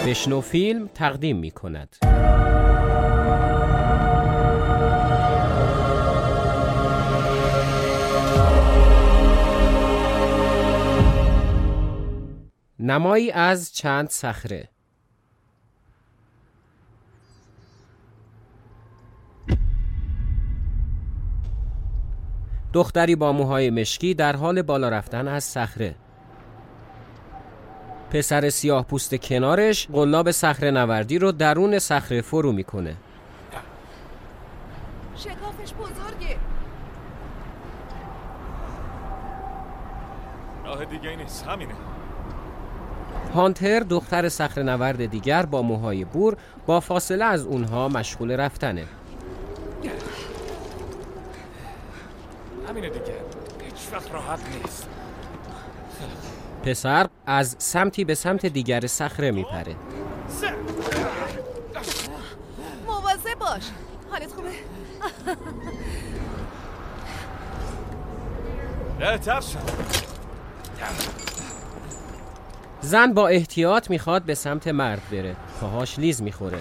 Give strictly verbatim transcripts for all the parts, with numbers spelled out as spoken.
بشنو فیلم تقدیم می کند. نمایی از چند صخره. دختری با موهای مشکی در حال بالا رفتن از صخره. پسر سیاه پوست کنارش قلاب صخره نوردی رو درون صخره فرو میکنه. شکافش بزرگه. راه دیگه نیست، همینه. هانتر دختر صخره نورد دیگر با موهای بور با فاصله از اونها مشغول رفتنه. همینه دیگه، هیچ وقت راحت نیست. پسر از سمتی به سمت دیگر صخره میپره. مواظب باش. حالت خوبه؟ بهتر شد. زن با احتیاط میخواد به سمت مرد بره. پاهاش لیز میخوره.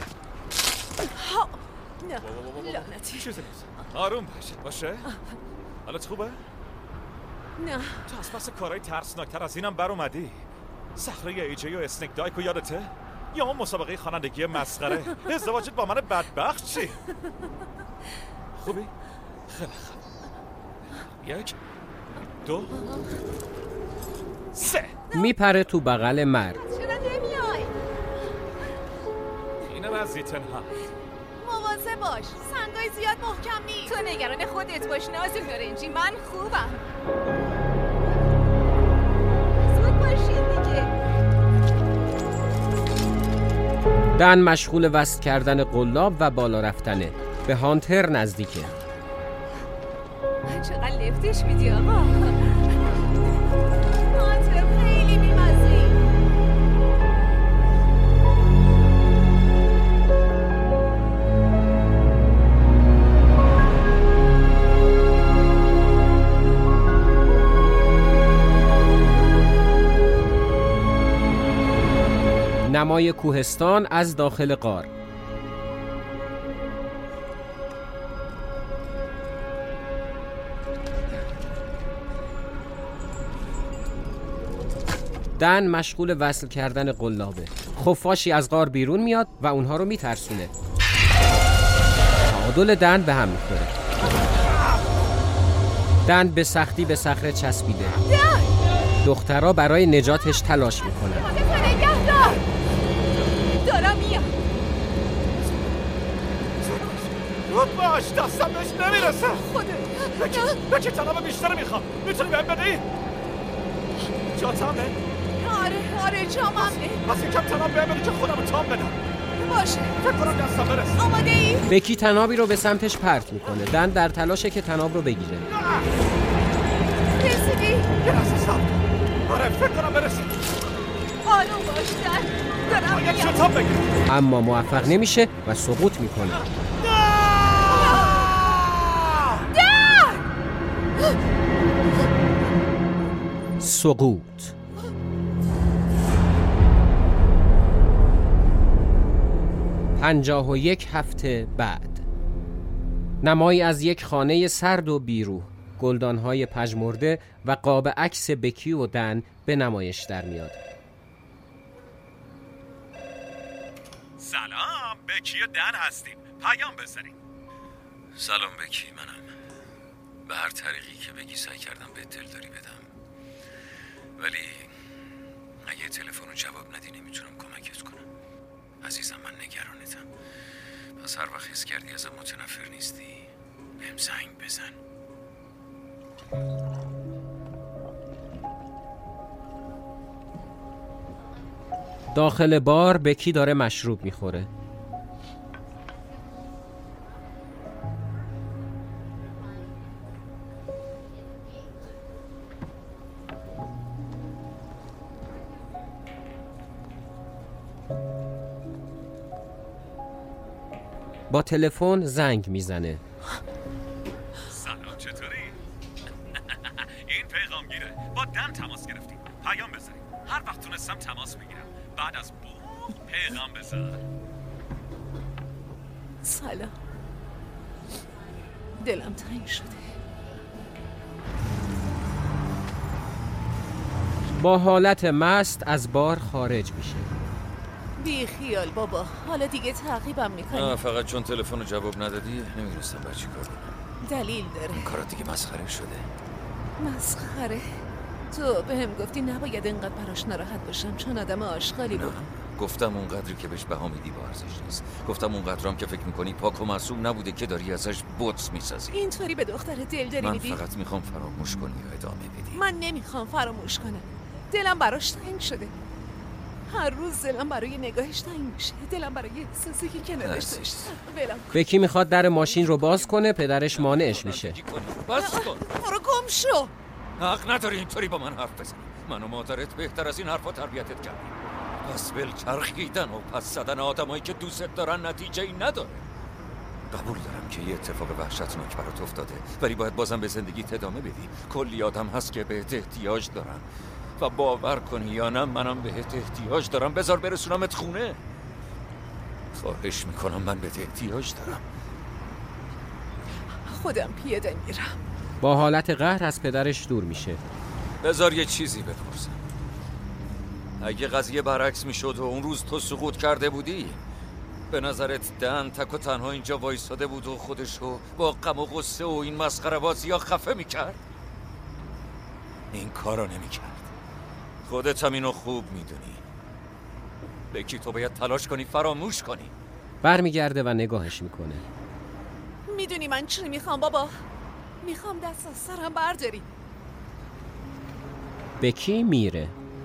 نه لعنتی. چیزی نیست. آروم باشه. باشه؟ حالت خوبه؟ نه. تو از پس کارهای ترسناکتر از اینم بر اومدی. صخره ایجی و اسنک دایکو یادته؟ یا اون مسابقه خوانندگی مسخره؟ ازدواجت با من بدبخت چی؟ خوبی؟ خیلی خوب. یک دو سه. میپره تو بغل مرد. چرا نمیای؟ اینم از زیتن ها. مواظب باش. سنگای زیاد محکم نیست. تو نگران خودت باش نازل نارنجی. من خوبم. زود باشین دیگه. دن مشغول وصل کردن قلاب و بالا رفتنه. به هانتر نزدیکه. چقدر لفتش میدی آقا. هانتر خیلی بیمزه‌ای. نمای کوهستان از داخل غار. دن مشغول وصل کردن قلابه. خفاشی از غار بیرون میاد و اونها رو میترسونه. تعادل دن به هم میخوره. دن به سختی به صخره چسبیده. دخترها برای نجاتش تلاش میکنن. دارم میام. زود باش، دستم بهش نمیرسه. خدا بکی تناب بیشتر میخوام. میتونی بهم بدی؟ جاتمه؟ آره آره جامم ده. پس یکم تناب بهم بده که خودم رو تام بدم. باشه. فکر کنم دستم برسه. آماده ای؟ بکی تنابی رو به سمتش پرت میکنه. دن در تلاشه که تناب رو بگیره. رسیدی؟ یه لحظه صبر. آره فکر کنم برسه. آروم باش دن. دارم باید میام. شتاب بگیرم. اما موفق نمیشه و سقوط میکنه. سقوط. پنجاه و یک هفته بعد. نمایی از یک خانه سرد و بیروح. گلدانهای پژمرده و قاب عکس بکی و دن به نمایش در میاد. سلام، بکی و دن هستیم. پیام بزنیم. سلام بکی، منم. به هر طریقی که بگی سعی کردم به دلداری بدم، ولی اگه تلفن رو جواب ندی نمیتونم کمکت کنم. عزیزم من نگرانتم. پس هر وقت حس کردی ازم متنفر نیستی بهم زنگ بزن. داخل بار بکی داره مشروب میخوره. با تلفن زنگ میزنه. سلام، چطوری؟ این پیغامگیره. با دن تماس گرفتیم. پیام بزنیم. هر وقت تونستم تماس میگیرم. بعد از بوغ پیغام بذار. سلام. دلم تنگ شده. با حالت مست از بار خارج میشه. بی خیال بابا، حالا دیگه تعقیبم میکنی. نه فقط چون تلفن رو جواب ندادی نمیدونستم بر چی کار کنم. دلیل داره. این کارات دیگه مسخره شده. مسخره؟ تو بهم گفتی نباید اینقدر براش ناراحت باشم چون آدم آشغالی بود. گفتم اون قدری که بهش بها میدی با ارزش نیست. گفتم اون قدرام که فکر میکنی پاک و معصوم نبوده که داری ازش بوتس میسازی. اینطوری به دختر دلداری میدی؟ من فقط میخوام فراموش کنی و ادامه بدی. من نمیخوام فراموش کنم. دلم براش تنگ شده. هر روز دلم برای نگاهش تنگ میشه. دلم برای احساسی که کنارش داشت. بکی میخواد در ماشین رو باز کنه، پدرش مانعش میشه. باز کن. برو گم شو. حق نداری اینطوری با من حرف بزنی. من و مادرت بهتر از این حرفا تربیتت کردیم. پس بل چرخیدن و پس زدن آدمایی که دوست دارن نتیجه ای نداره. قبول دارم که یه اتفاق وحشتناک برات افتاده، ولی باید بازم به زندگیت ادامه بدی. کلی آدم هست که بهت احتیاج دارن و باور کنی یا نه منم بهت احتیاج دارم. بذار برسونمت خونه. خواهش میکنم، من بهت احتیاج دارم. خودم پیاده میرم. با حالت قهر از پدرش دور میشه. بذار یه چیزی بپرسم. اگه قضیه برعکس میشد و اون روز تو سقوط کرده بودی، به نظرت دن تک و تنها اینجا وایساده بود و خودشو با غم و غصه و این مسخره بازی ها خفه میکرد؟ این کارو نمیکرد. خودت هم اینو خوب میدونی. بکی تو باید تلاش کنی فراموش کنی. برمیگرده و نگاهش میکنه. میدونی من چی میخوام بابا؟ میخوام دست از سرم برداری. بکی میره.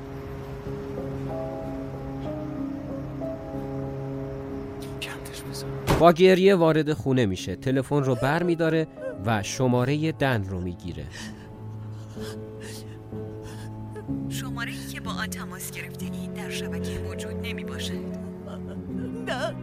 با گریه وارد خونه میشه. تلفن رو بر میداره و شماره دن رو میگیره. شماره‌ای که با آن تماس گرفتید در شبکه موجود نمی باشد. نه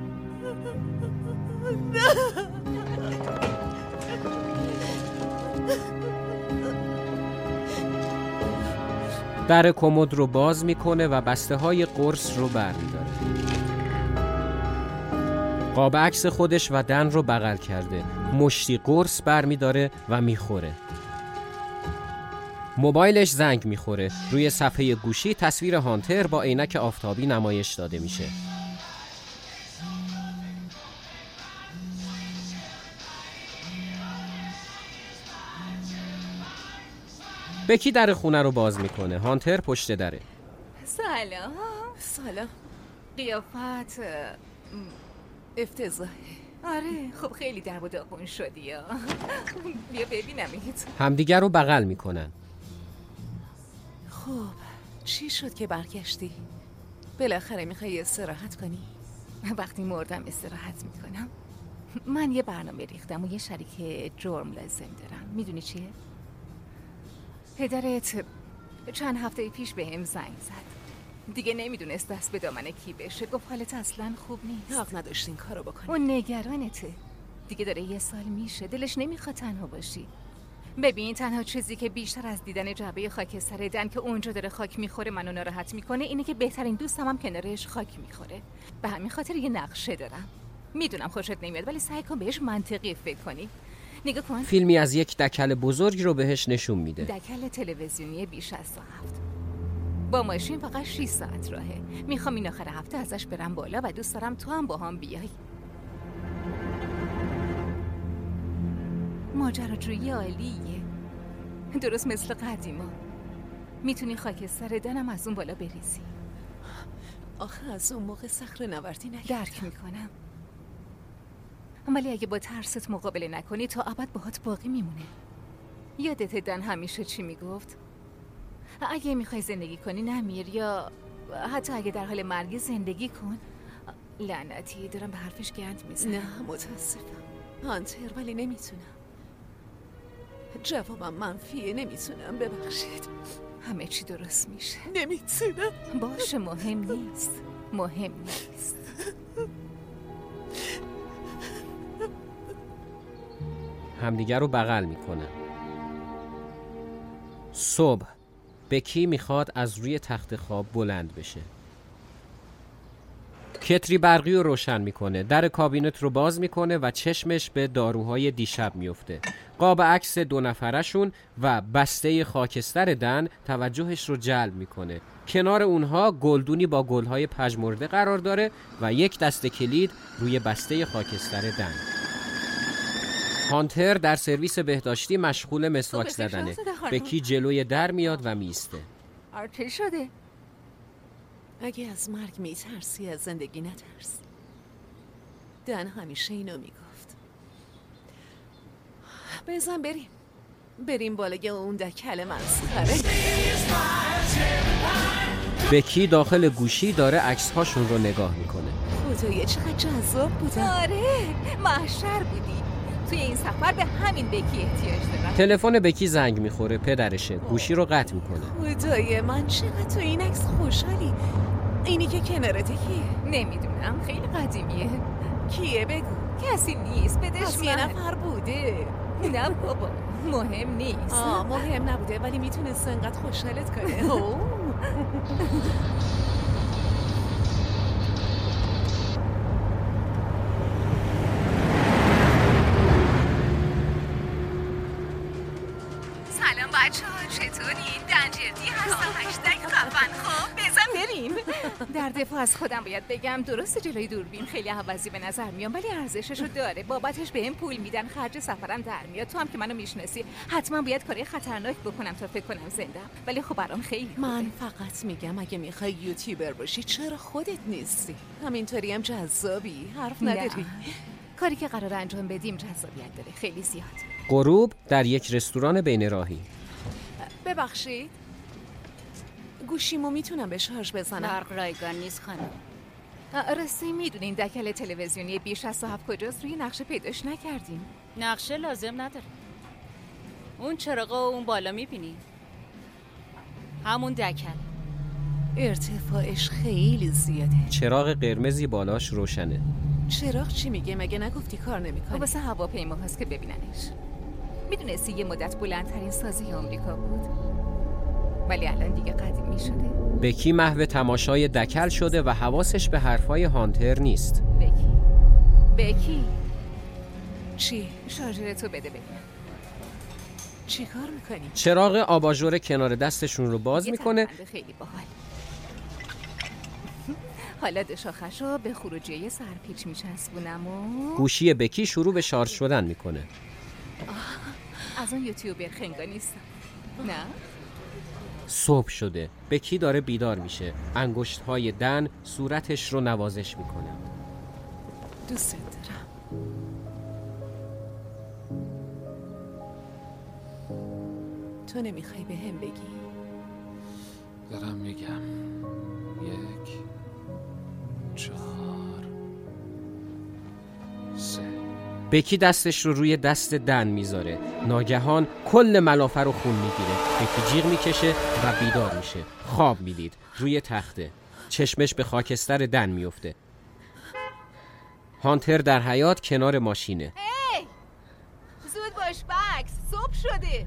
در کمد رو باز میکنه و بسته های قرص رو بر میداره. قاب عکس خودش و دن رو بغل کرده. مشتی قرص بر میداره و میخوره. موبایلش زنگ میخوره. روی صفحه گوشی تصویر هانتر با عینک آفتابی نمایش داده میشه. بکی در خونه رو باز میکنه. هانتر پشت دره. سلام. سلام. قیافت افتضاحه. آره خب خیلی در و داغون شدی یا بیا ببینمت. همدیگر رو بغل میکنن. خب چی شد که برگشتی؟ بالاخره میخوای استراحت کنی؟ وقتی مردم استراحت میکنم. من یه برنامه ریختم و یه شریک جرم لازم دارم. میدونی چیه؟ پدرت چند هفته پیش به هم زنگ زد. دیگه نمیدونست دست به دامن کی بشه. گفت حالت اصلا خوب نیست. حق نداشتین کارو بکنی. اون نگرانته. دیگه داره یه سال میشه. دلش نمیخواد تنها باشی. ببین تنها چیزی که بیشتر از دیدن جعبه خاکستر دن که اونجا داره خاک میخوره منو ناراحت میکنه اینه که بهترین دوستم هم کنارش خاک میخوره. به همین خاطر یه نقشه دارم. میدونم خوشت نمیاد ولی سعی کن بهش منطقی فکر کنی. نگاه کن. فیلمی از یک دکل بزرگ رو بهش نشون میده. دکل تلویزیونی بیش از هفت. با ماشین فقط شش ساعت راهه. میخوام این آخر هفته ازش برم بالا و دوست دارم تو هم با هم بیای. ماجراجویی عالیه. درست مثل قدیما. میتونی خاکستر دنم از اون بالا بریزی. آخه از اون موقع صخره نوردی نکردم. درک میکنم. ولی اگه با ترست مقابله نکنی تا ابد باهات باقی میمونه. یادت دن همیشه چی میگفت؟ اگه میخوای زندگی کنی نمیر، یا حتی اگه در حال مرگی زندگی کن. لعنتی دارم به حرفش گند میزنم. نه متاسفم هانتر ولی نمیتونم. جوابم منفیه. نمیتونم. ببخشید. همه چی درست میشه. نمیتونم. باشه مهم نیست. مهم نیست. همدیگر رو بغل میکنن. صبح بکی میخواد از روی تخت خواب بلند بشه. کتری برقی رو روشن میکنه، در کابینت رو باز میکنه و چشمش به داروهای دیشب میفته. قاب عکس دو نفرشون و بسته خاکستر دن توجهش رو جلب میکنه. کنار اونها گلدونی با گلهای پژمرده قرار داره و یک دسته کلید روی بسته خاکستر دن. هانتر در سرویس بهداشتی مشغول مسواک زدنه. بکی جلوی در میاد و میسته. چه شده؟ اگه از مرگ میترسی از زندگی نترس. دن همیشه اینو میگفت. بزن بریم بریم بالای اون دکل مسخره. بکی داخل گوشی داره عکس‌هاشون رو نگاه میکنه. خدایا چقدر جذاب بودن. آره محشر بودی. توی این سفر به همین بکی احتیاج دارم. تلفن بکی زنگ میخوره، پدرشه. گوشی رو قطع میکنه. خدای من چقدر تو این عکس خوشحالی. اینی که کنارته کیه؟ نمیدونم، خیلی قدیمیه. کیه بگو؟ کسی نیست، بدش پس یه نفر بوده. نه بابا مهم نیست. آه مهم نبوده ولی میتونست انقدر خوشحالت کنه. سلام بچه ها، چطوری؟ دنجردی هستم. هشتگ خفن. خب بزن بریم. در دفاع از خودم باید بگم درست جلوی دوربین خیلی عوضی به نظر میام ولی ارزشش رو داره. بابتش بهم پول میدن، خرج سفرم در میاد. تو هم که منو میشناسی حتما باید کاری خطرناک بکنم تا فکر کنم زندم، ولی خب برام خیلی من فقط میگم اگه میخوای یوتیوبر باشی چرا خودت نیستی؟ همینطوری هم جذابی، حرف نداری. نه. کاری که قرار انجام بدیم جذابیت داره، خیلی زیاد. غروب در یک رستوران بین راهی. ببخشید گوشیمو میتونم به شارژ بزنم؟ برق رایگان نیست خانم. راستی میدونین دکل تلویزیونی بیش از صاحب کجاست؟ روی نقشه پیداش نکردیم. نقشه لازم نداره. اون چراغا و اون بالا میبینی؟ همون دکل. ارتفاعش خیلی زیاده. چراغ قرمزی بالاش روشنه. چراغ چی میگه؟ مگه نگفتی کار نمیکنه؟ واسه هواپیما هست که ببیننش. میدونستی یه مدت بلندترین سازی آمریکا بود ولی الان دیگه قدیمی شده. بکی محو تماشای دکل شده و حواسش به حرفای هانتر نیست. بکی بکی چی؟ شارژرتو بده ببینم. چی کار میکنی؟ چراغ آباژور کنار دستشون رو باز میکنه. خیلی باحال. حالا دشاخشو به خروجی سرپیچ میچسبونم و گوشی بکی شروع به شارژ شدن میکنه. از اون یوتیوبر خنگا نیستم. نه؟ صبح شده. بکی داره بیدار میشه. انگشت‌های دن صورتش رو نوازش میکنه. دوست دارم. تو نمیخوای به هم بگی؟ دارم میگم. یک چهار سه. بکی دستش رو روی دست دن میذاره. ناگهان کل ملافه رو خون میگیره. بکی جیغ میکشه و بیدار میشه. خواب میدید روی تخته. چشمش به خاکستر دن میفته. هانتر در حیاط کنار ماشینه. هی زود باش بکس، صبح شده.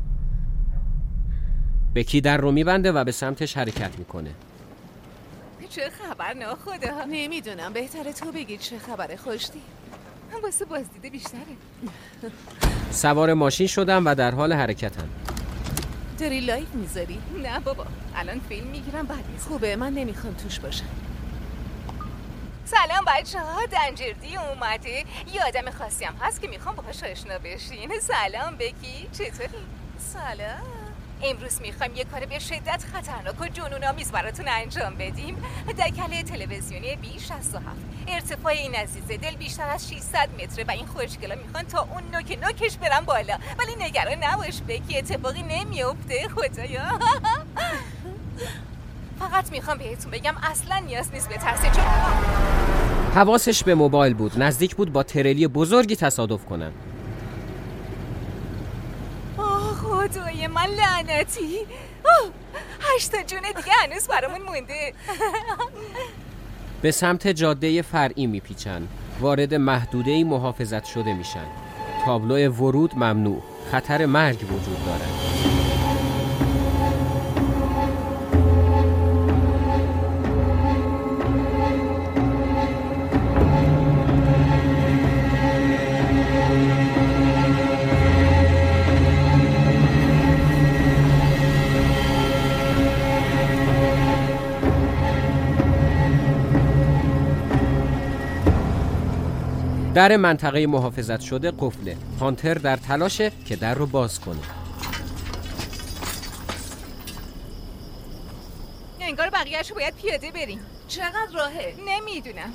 بکی در رو میبنده و به سمتش حرکت میکنه. چه خبر ناخدا؟ نمیدونم، بهتره تو بگی چه خبره. خوشتی؟ واسه بازدیده بیشتره. سوار ماشین شدم و در حال حرکتم. داری لایف میذاری؟ نه بابا، الان فیلم میگیرم بعد میذارم. خوبه، من نمیخوام توش باشم. سلام بچه ها، دنجردی اومده. یه آدم خاصی هم هست که میخوام باهاش آشنا بشین. سلام بکی، چطوری؟ سلام. امروز میخوایم یه کار به شدت خطرناک و جنون‌آمیز براتون انجام بدیم. دکل تلویزیونی بیش از هفت. ارتفاع این عزیز دل بیشتر از ششصد متره و این خوشگلا میخوان تا اون نوک نوکش برن بالا. ولی نگران نباش بکی، اتفاقی نمیفته. خدایا. فقط میخوام بهتون بگم اصلا نیاز نیست بترسید، چون حواسش به موبایل بود. نزدیک بود با ترلی بزرگی تصادف کنن. خدای من لعنتی. هشتا جون دیگه هنوز برامون مونده. به سمت جاده فرعی میپیچن. وارد محدوده‌ای محافظت شده میشن. تابلو ورود ممنوع. خطر مرگ وجود داره. در منطقه محافظت شده قفله. هانتر در تلاشه که در رو باز کنه. انگار بقیه‌اشو باید پیاده بریم. چقدر راهه؟ نمیدونم.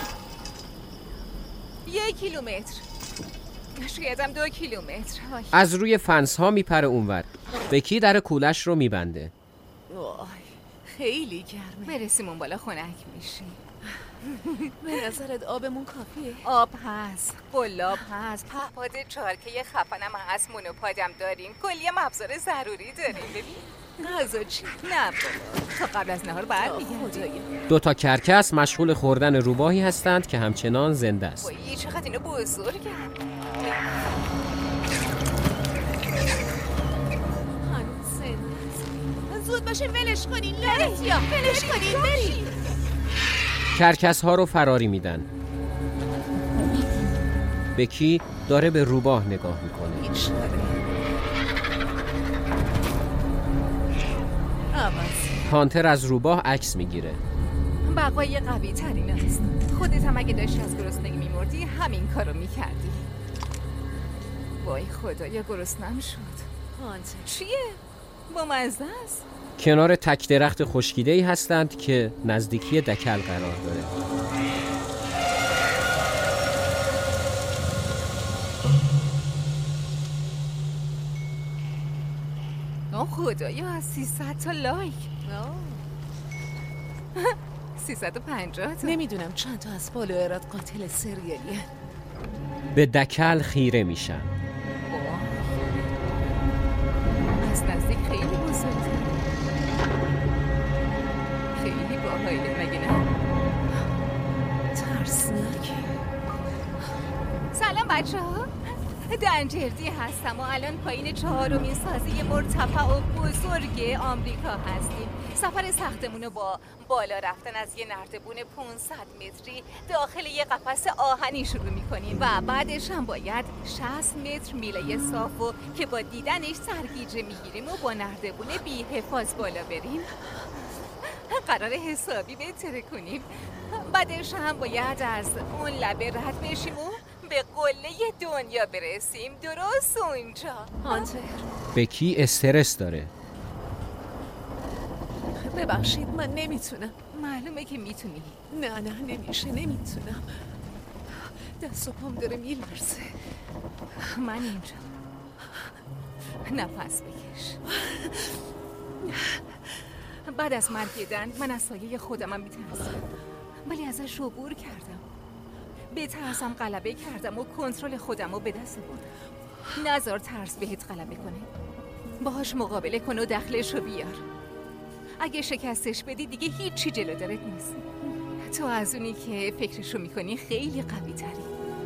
یک کیلومتر، شایدم دو کیلومتر. آی. از روی فنس ها میپره اونور. بکی در کولش رو میبنده. وای خیلی گرمه. برسیم اون بالا خنک میشی. به نظرت آبمون کافیه؟ آب هست، قلاب هست، پهپاد چارکه خفنم هست، مونوپادم داریم، کلی هم ابزار ضروری داریم. ببین غذا چی؟ نه بابا، تا قبل از نهار برمیگردیم. دو تا کرکس مشغول خوردن روباهی هستند که همچنان زنده است. وای چقدر اینو بزرگه. هنوز زنده است. زود باشه ولش کنین. لعنت یا ولش کنین بریم. کرکس ها رو فراری میدن. بکی داره به روباه نگاه میکنه. هانتر از روباه عکس میگیره. بقای قوی ترین است. خودت هم اگه داشتی از گرسنگی میمردی همین کارو میکردی. وای خدایا گرسنم شد. هانتر چیه؟ با مزه است. کنار تک درخت خشکیده‌ای هستند که نزدیکی دکل قرار داره. آه خدایا سیصد تا لایک. سیصد و پنجاه تا. نمیدونم چند تا از فالوورات قاتل سریالیه. به دکل خیره میشن. از نزدیک خیلی بزرگه. خیلی باحاله مگه نه؟ ترسناکه. سلام بچه ها، دنجردی هستم و الان پایین چهارمین سازی مرتفع و بزرگ آمریکا هستیم. سفر سختمون رو با بالا رفتن از یه نردبون پانصد متری داخل یه قفس آهنی شروع میکنیم و بعدش هم باید شصت متر میله صاف و که با دیدنش سرگیجه میگیریم و با نردبون بی حفاظ بالا بریم. قرار حسابی بهتره کنیم. بعدش هم باید از اون لبه رد بشیم و به قله دنیا برسیم. درست اونجا. هانتر بکی استرس داره. ببخشید من نمیتونم. معلومه که میتونی. نه نه نمیشه نمیتونم. دست و پام داره میلرزه. من اینجا. نفس بکش. بعد از مرگ دن من از سایه خودمم میترسم، ولی ازش عبور کردم. بترسم غلبه کردم و کنترل خودم رو به دست بردم. نذار ترس بهت غلبه کنه. باهاش مقابله کن و دخلش رو بیار. اگه شکستش بدی دیگه هیچی جلو درت نیست. تو از اونی که فکرشو میکنی خیلی قوی تری.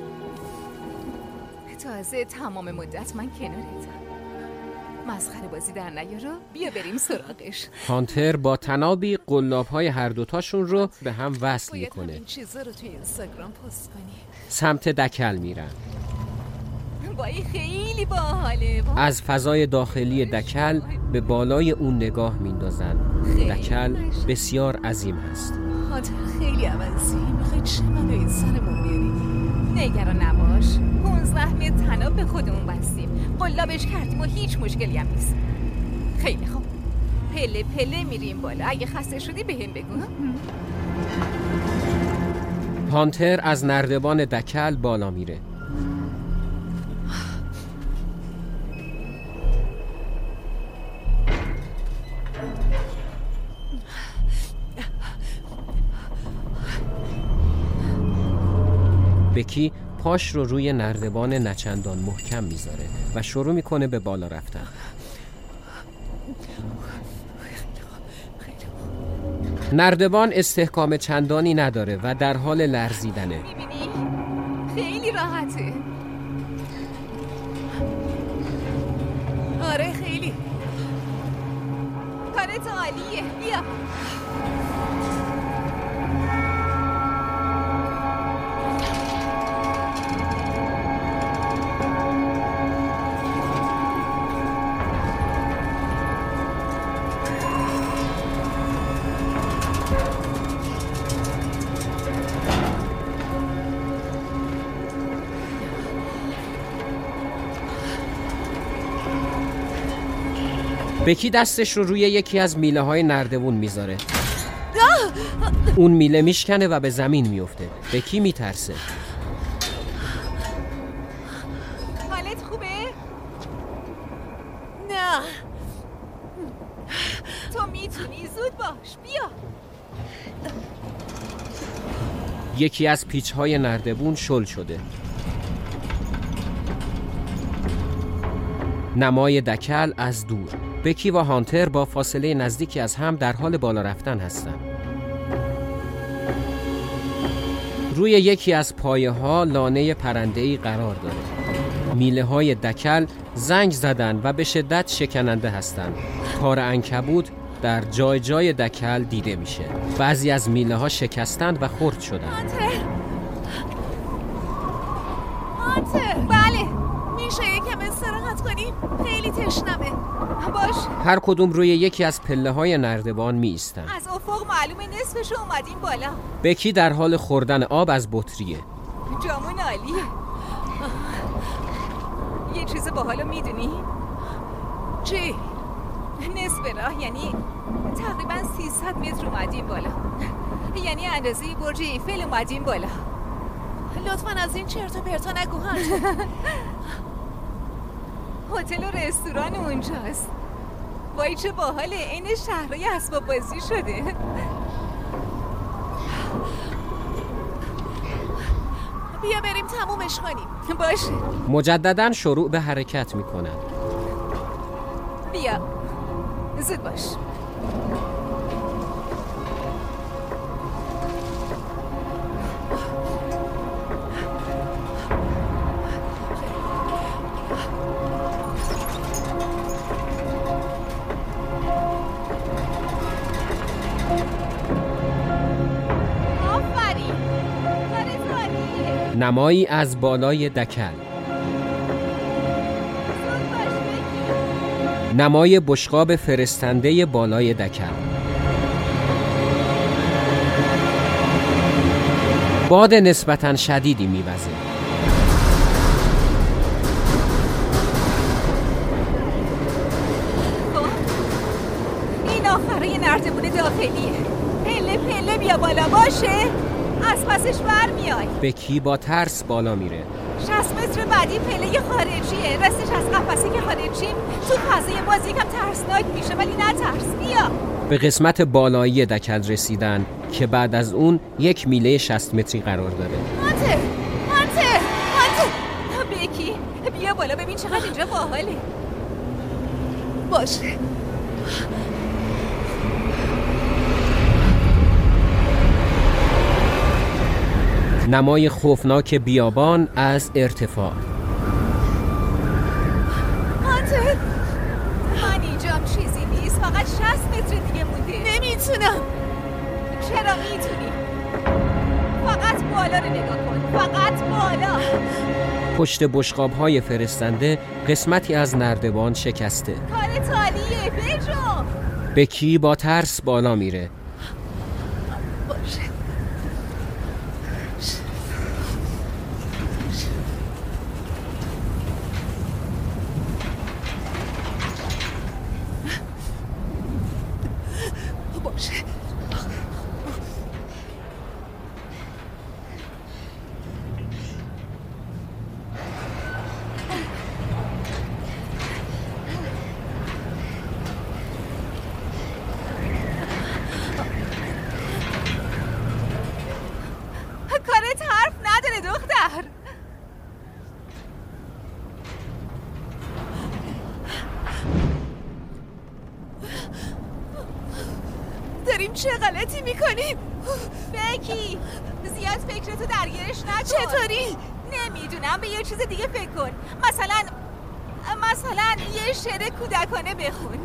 تازه تمام مدت من کنارتم. مسخره بازی در نیارو، بیا بریم سراغش. هانتر با تنابی قلاب‌های هر دوتاشون رو به هم وصل میکنه. این چیزا رو توی اینستاگرام پست کنی. سمت دکل میرن. وای خیلی باحاله. از فضای داخلی دکل به بالای اون نگاه میندازن. دکل بسیار عظیم هست. هانتر خیلی عوضی. میخوای چه منو سرمون بیاری؟ نگران نباش. پونزده متر تناب به خودمون بستیم. قلابش کردیم و هیچ مشکلی هم نیست. خیلی خوب. پله پله میریم بالا. اگه خسته شدی بهم بگو. هانتر از نردبان دکل بالا میره. بکی پاش رو روی نردبان نچندان محکم میذاره و شروع میکنه به بالا رفتن. نردبان استحکام چندانی نداره و در حال لرزیدنه. میبینی؟ خیلی راحته. آره خیلی. کارت عالیه. بیا. بکی دستش رو روی یکی از میله های نردبون میذاره. اون میله میشکنه و به زمین میفته. بکی میترسه. حالت خوبه؟ نه. تو میتونی، زود باش، بیا. یکی از پیچ‌های نردبون شل شده. نمای دکل از دور. بکی و هانتر با فاصله نزدیکی از هم در حال بالا رفتن هستند. روی یکی از پایه ها لانه پرنده‌ای قرار داره. میله های دکل زنگ زدن و به شدت شکننده هستند. تار عنکبوت در جای جای دکل دیده میشه. بعضی از میله ها شکستند و خرد شدند. هانتر هانتر بله. میشه یکم استراحت کنیم؟ خیلی تشنمه. باش. هر کدوم روی یکی از پله های نردبان می ایستن. از افق معلومه نصفش اومدیم بالا. بکی در حال خوردن آب از بطریه. جامون عالیه. یه چیز باحالو میدونی؟ چی؟ نصف راه، یعنی تقریبا سیصد متر اومدیم بالا. یعنی اندازه برج ایفل اومدیم بالا. لطفاً از این چرت و پرتا نگو هانتر. هتل و رستوران اونجاست. وای چه باحاله، این شهرهای اسباب بازی شده. بیا بریم تمومش کنیم. باشه. مجدداً شروع به حرکت میکنن. بیا زود باش. نمایی از بالای دکل. نمای بشقاب فرستنده بالای دکل. باد نسبتاً شدیدی میوزه. این آخره نردبون داخلیه. پله پله بیا بالا، باشه؟ از پسش بر میای. بکی با ترس بالا میره. شصت متر بعدی پله خارجیه. رستش از قفسه که خارجیم تو فضای باز یکم ترسناک میشه، ولی نه ترس. بیا. به قسمت بالایی دکل رسیدن که بعد از اون یک میله شصت متری قرار داره. هانتر هانتر هانتر بکی بیا بالا ببین چقدر اینجا باحاله. باشه. نمای خوفناک بیابان از ارتفاع. هانتر من اینجام چیزی نیست، فقط شصت متر دیگه مونده. نمیتونم. چرا میتونی؟ فقط بالا رو نگاه کن، فقط بالا. پشت بشقاب‌های فرستنده قسمتی از نردبان شکسته. کار تالیه، بجو. بکی با ترس بالا میره. باشه. باشه. کارت حرف نداره دختر. داریم چه غلطی میکنیم؟ بکی زیاد فکرتو درگیرش نکن. چطوری؟ نمیدونم، به یه چیز دیگه فکر کن. مثلا مثلا یه شعر کودکانه بخون.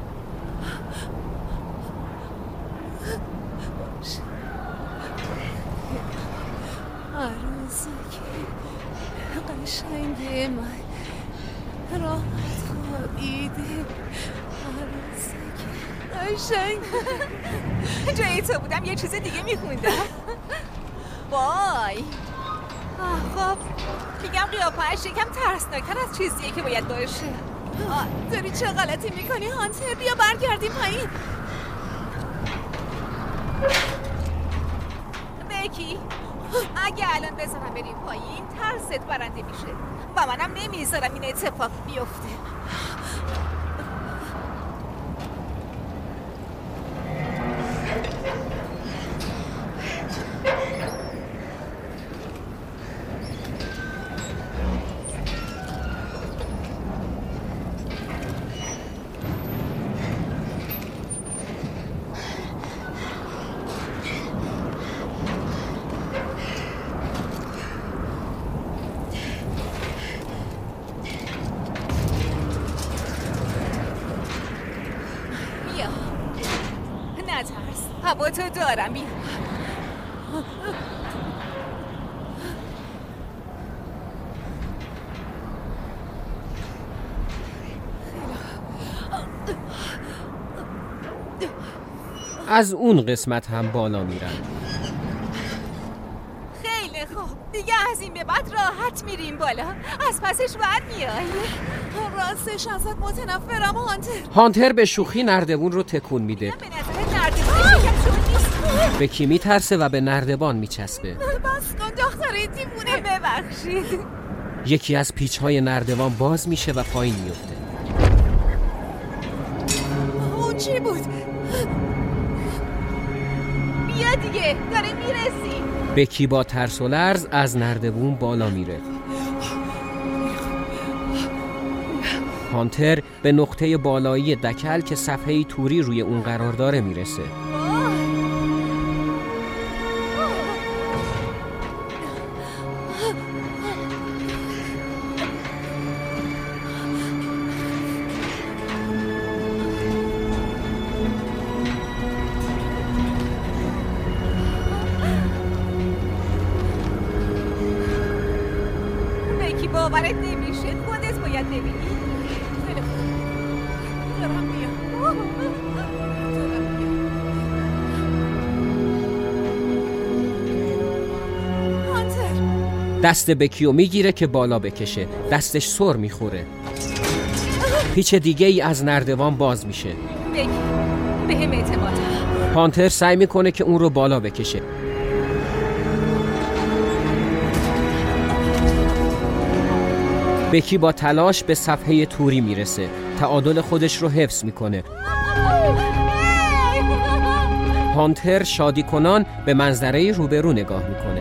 عروسی که قشنگ من راحت خوابیده. عروسی که قشنگ. جای تو بودم یه چیز دیگه میخوندم. وای. خب میگم قیافه‌اش یکم ترسناکتر از چیزیه که باید باشه. داری چه غلطی میکنی هانتر؟ بیا برگردیم پایین. بکی اگه الان بذارم بریم پایین ترست برنده میشه و منم نمیذارم این اتفاق بیفته. هوا تو دارم بیا. از اون قسمت هم بالا میرن. خیلی خوب دیگه از این به بعد راحت میریم بالا. از پسش بعد میای. راستش ازت متنفرم هانتر. هانتر به شوخی نردبون رو تکون میده. به نظر نردبون نیست. بکی میترسه و به نردبان میچسبه. بس کن دختره دیوونه. ببخشید. یکی از پیچ‌های نردبان باز میشه و پایین میفته. اون چی بود؟ بیا دیگه داره میرسی. بکی با ترس و لرز از نردبون بالا میره. هانتر به نقطه بالایی دکل که صفحه توری روی اون قرار داره میرسه. بکی باورت نمیشه خودت باید ببینی. دست بکیو میگیره که بالا بکشه. دستش سر میخوره. پیچ دیگه ای از نردبان باز میشه. بکی به هم اعتماد. هانتر سعی میکنه که اون رو بالا بکشه. بکی با تلاش به صفحه توری میرسه. تعادل خودش رو حفظ میکنه. هانتر شادی کنان به منظره روبرو نگاه میکنه.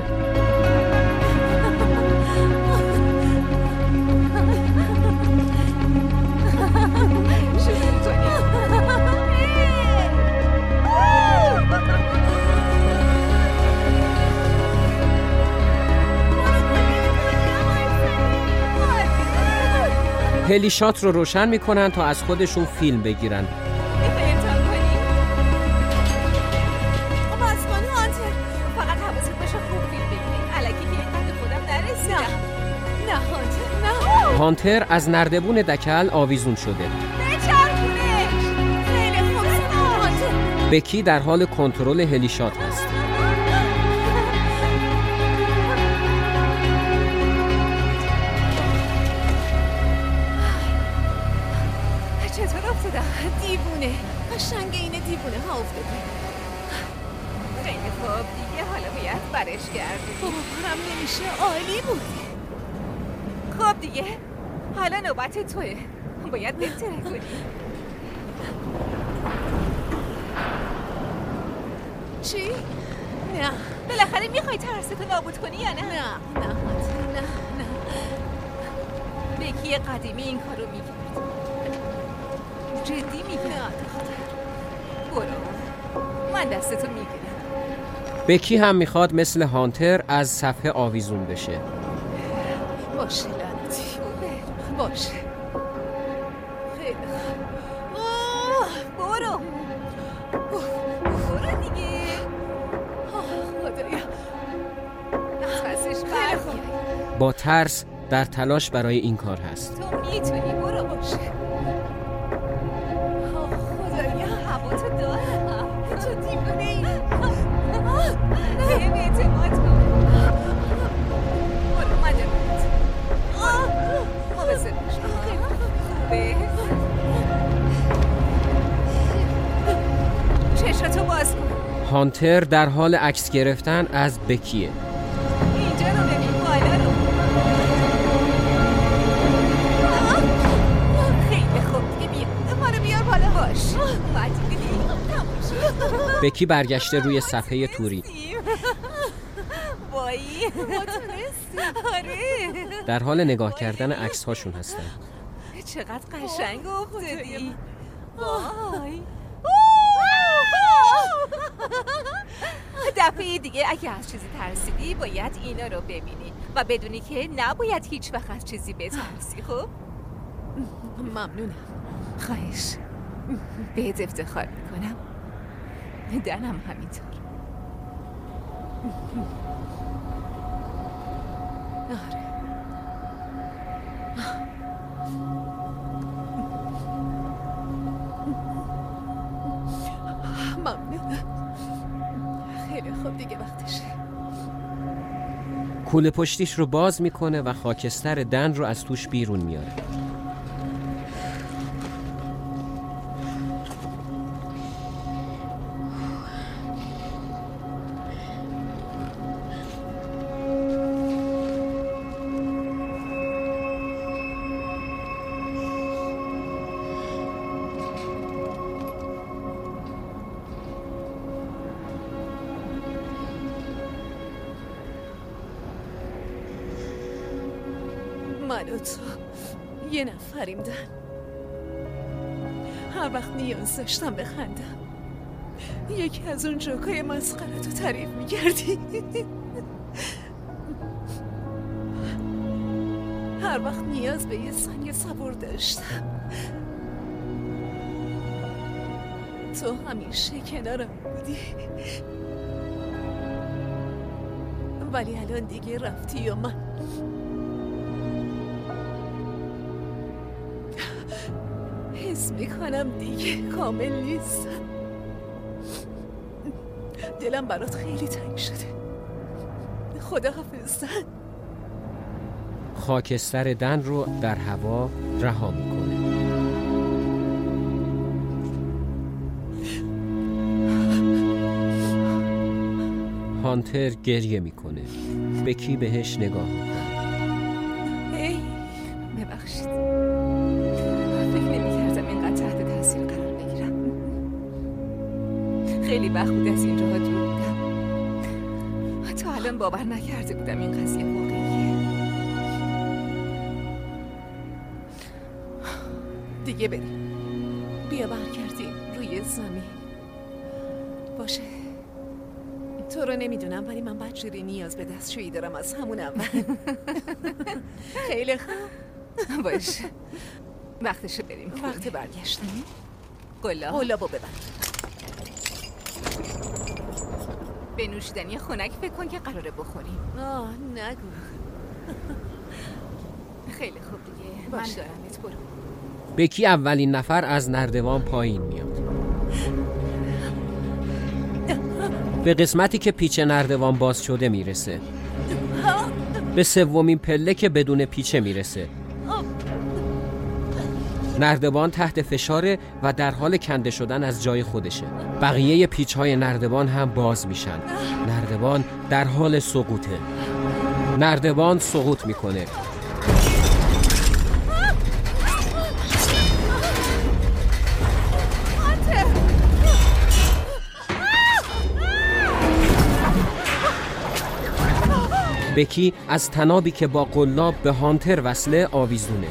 هلیشات رو روشن میکنن تا از خودشون فیلم بگیرن. میخوای امتحان کنی؟ بس کن هانتر. فقط حواست باشه خوب فیلم بگیری. الکی که اینقدر خودم نرسیدم. نه هانتر نه. هانتر از نردبون دکل آویزون شده. بچرخونش. خیلی خوب هانتر. بکی در حال کنترل هلیشات هست. دیوونه. قشنگ این دیوونه ها افتاده. خیلی خوب دیگه حالا باید برش گردی. باورم نمیشه عالی بود. خب دیگه حالا نوبت توه. باید بهتره کنی. چی؟ نه. بالاخره میخوای ترستو نابود کنی یا نه؟ نه نه نه نه. بکی قدیمی این کارو میکرد. جدی میگی؟ نه برو من دستتو میگیرم. بکی هم میخواد مثل هانتر از صفحه آویزون بشه. باشه لعنتی باشه. خیلی خوب. برو برو دیگه. خدایا نفسش برمیای. با ترس در تلاش برای این کار هست. تو میتونی برو باشه. هوا تو دارم. تو دیوونه ای. بهم اعتماد کن. برو من دارم. ما بسه خوبه. هانتر در حال عکس گرفتن از بکیه. اینجا رو ببین، بالا رو. خیلی خوب، دیگه بیا ما رو بیار بالا. باش اومدی دیدی؟ تموم شد. بکی برگشته روی صفحه توری. وای ما تونستیم. آره در حال نگاه کردن عکس هاشون هستن. چقدر قشنگ افتادی. وای دفعه دیگه اگه از چیزی ترسیدی باید اینا رو ببینی و بدونی که نباید هیچ وقت از چیزی بترسی. خب ممنونم. خواهش. بهت افتخار میکنم. دنم همینطور. آره ممنونم. خیلی خوب دیگه وقتشه. کوله پشتیش رو باز میکنه و خاکستر دن رو از توش بیرون میاره. من و تو یه نفریم دن. هر وقت نیاز داشتم بخندم یکی از اون جوکای مسخره تو تعریف میکردی. هر وقت نیاز به یه سنگ صبور داشتم تو همیشه کنارم بودی. ولی الان دیگه رفتی و من حس میکنم دیگه کامل نیستم. دلم برات خیلی تنگ شده. خداحافظ. خاکستر دن رو در هوا رها میکنه. هانتر گریه میکنه. بکی بهش نگاه میکنه. ای ببخشید. فکر نمی‌کردم اینقدر تحت تاثیر قرار بگیرم. خیلی وقت بود از این جاها دور بودم. تا الان باور نکرده بودم این قضیه واقعیه. دیگه بریم. بیا برگردیم روی زمین. باشه. تو رو نمیدونم ولی من بچه‌ری نیاز به دستشویی دارم از همون اول. خیلی خوب. باشه. وقتشه بریم. وقت برگشتن. قلاب قلابو ببر. به نوشیدنی خنک فکر کن که قراره بخوریم. آه نگو. خیلی خوب دیگه. من دارمت. برو. بکی اولین نفر از نردبان پایین میاد. به قسمتی که پیچ نردبان باز شده میرسه. به سومین پله که بدون پیچه میرسه. نردبان تحت فشاره و در حال کنده شدن از جای خودشه. بقیه پیچ‌های نردبان هم باز میشن. نردبان در حال سقوطه. نردبان سقوط میکنه. بکی از تنابی که با قلاب به هانتر وصله آویزونه.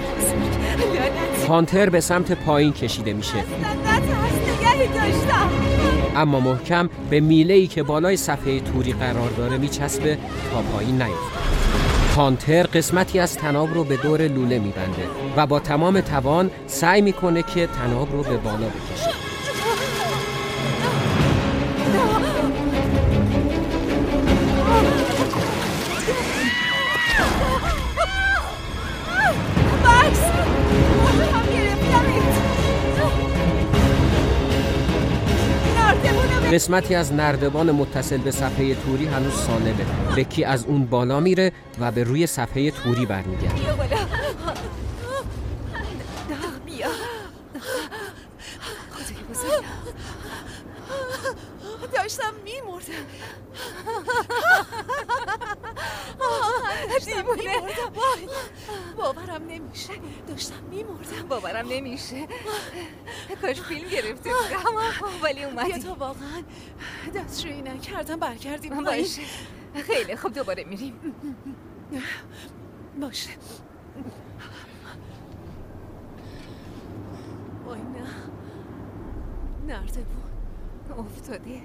هانتر به سمت پایین کشیده میشه، اما محکم به میله‌ای که بالای صفحه توری قرار داره میچسبه تا پایین نیفته. هانتر قسمتی از تناب رو به دور لوله میبنده و با تمام توان سعی میکنه که تناب رو به بالا بکشه. قسمتی از نردبان متصل به صفحه توری هنوز سالمه. بکی از اون بالا میره و به روی صفحه توری برمیگرده. بیا بالا. بیا. خدای بزرگ. میمردم. دیوونه. وای باورم نمیشه، داشتم میمردم. باورم نمیشه. کاش فیلم گرفته بودم ولی اومدی. بیا تا واقعا دستشویی نکردم برگردیم. باشه خیلی خوب، دوباره میریم. باشه. وای نه نرده بود، افتاده.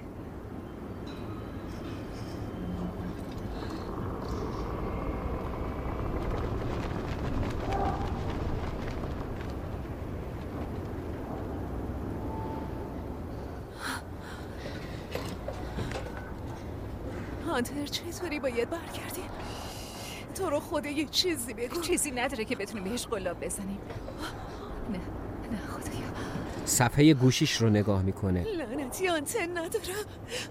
هانتر چطوری باید برگردیم؟ تو رو خدا یه چیزی بگو. چیزی نداره که بتونیم بهش قلاب بزنیم. نه نه خدایا. صفحه گوشیش رو نگاه میکنه. لعنتی آنتن ندارم.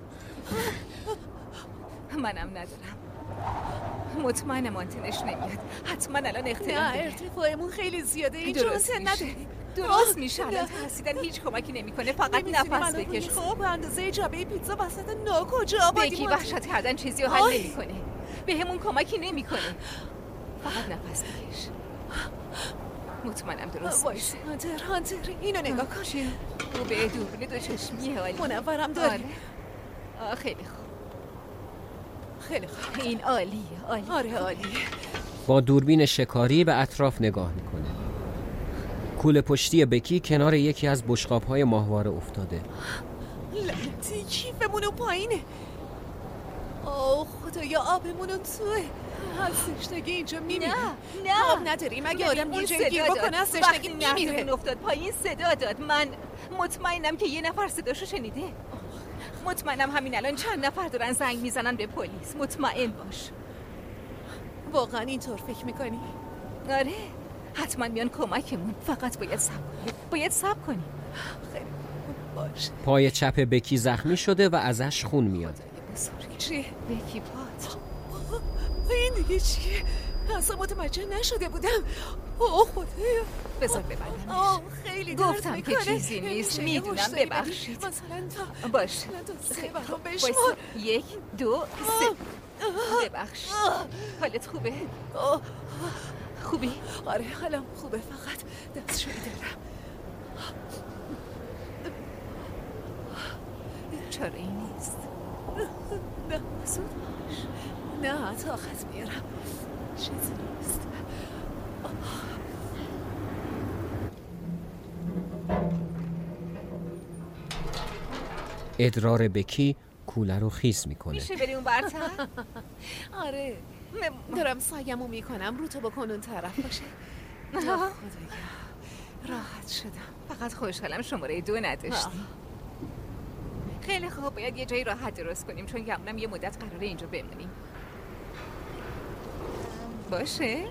منم ندارم. مطمئنم آنتنش نمیاد. حتما الان اختلال نه داره. ارتفاعمون خیلی زیاده، اینجا آنتن نداریم. درست میشه. الان ترسیدن هیچ کمکی نمیکنه، فقط نفس بکش. خب اندازه جعبه پیتزا وسط نا کجا آبادی؟ بگی وحشت کردن چیزی رو حل نمیکنه، بهمون کمکی نمیکنه، فقط نفس بکش. مطمئنم درست میشه. هانتر هانتر اینو نگاه کن. چیه؟ او به دوربین دو چشمیه. عالی. منورم داری؟ آره. خیلی خوب. خیلی خوب. این عالیه. عالی. آره عالیه. با دوربین شکاری به اطراف نگاه میکنه. کوله پشتی بکی کنار یکی از بشقاب‌های ماهواره افتاده. لعنتی کیفمونو پایینه. اوه خدایا آبمونو توه. از تشنگی اینجا میمیره. نه نه آب نداریم. اگه آدم یه جایی گیر بکنه از تشنگی میمیره. افتاد پایین صدا داد. من مطمئنم که یه نفر صداشو شنیده. مطمئنم همین الان چند نفر دارن زنگ میزنن به پلیس. مطمئن باش. واقعا اینطور فکر میکنی؟ آره حتما میان کمکمون. فقط باید صبر کنیم. باید صبر کنیم. خیلی باش. پای چپ بکی زخمی شده و ازش خون میاد. چی؟ بکی پات. این دیگه چیه؟ اصلا متوجه نشده بودم. اوه خدایا. بذار ببندم. آه خیلی درد گفتم میکنه. که چیزی نیست. میدونم ببخشید. مثلا تا باش. مثلا تا سه برام باش. بشمار. یک دو سه. ببخشید. حالت خوبه؟ خوبی؟ آره حالم خوبه، فقط دستشویی دارم. چاره ای نیست. نه زود باش. نه طاقت میارم. چیزی نیست. ادرار بکی کوله رو خیس میکنه. میشه بریم اون برتر؟ آره دارم سعیمو میکنم رو تو بکن اون طرف باشه. خدایا راحت شدم. فقط خوشحالم شماره دو نداشتی. خیلی خوب، باید یه جایی راحت درست کنیم چون گمونم یه مدت قراره اینجا بمونیم. باشه؟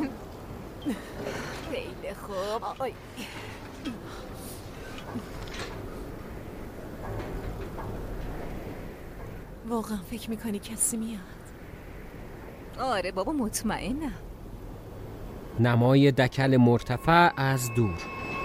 خیلی خوب. آی. واقعا فکر میکنی کسی میاد؟ آره بابا مطمئنم. نمای دکل مرتفع از دور.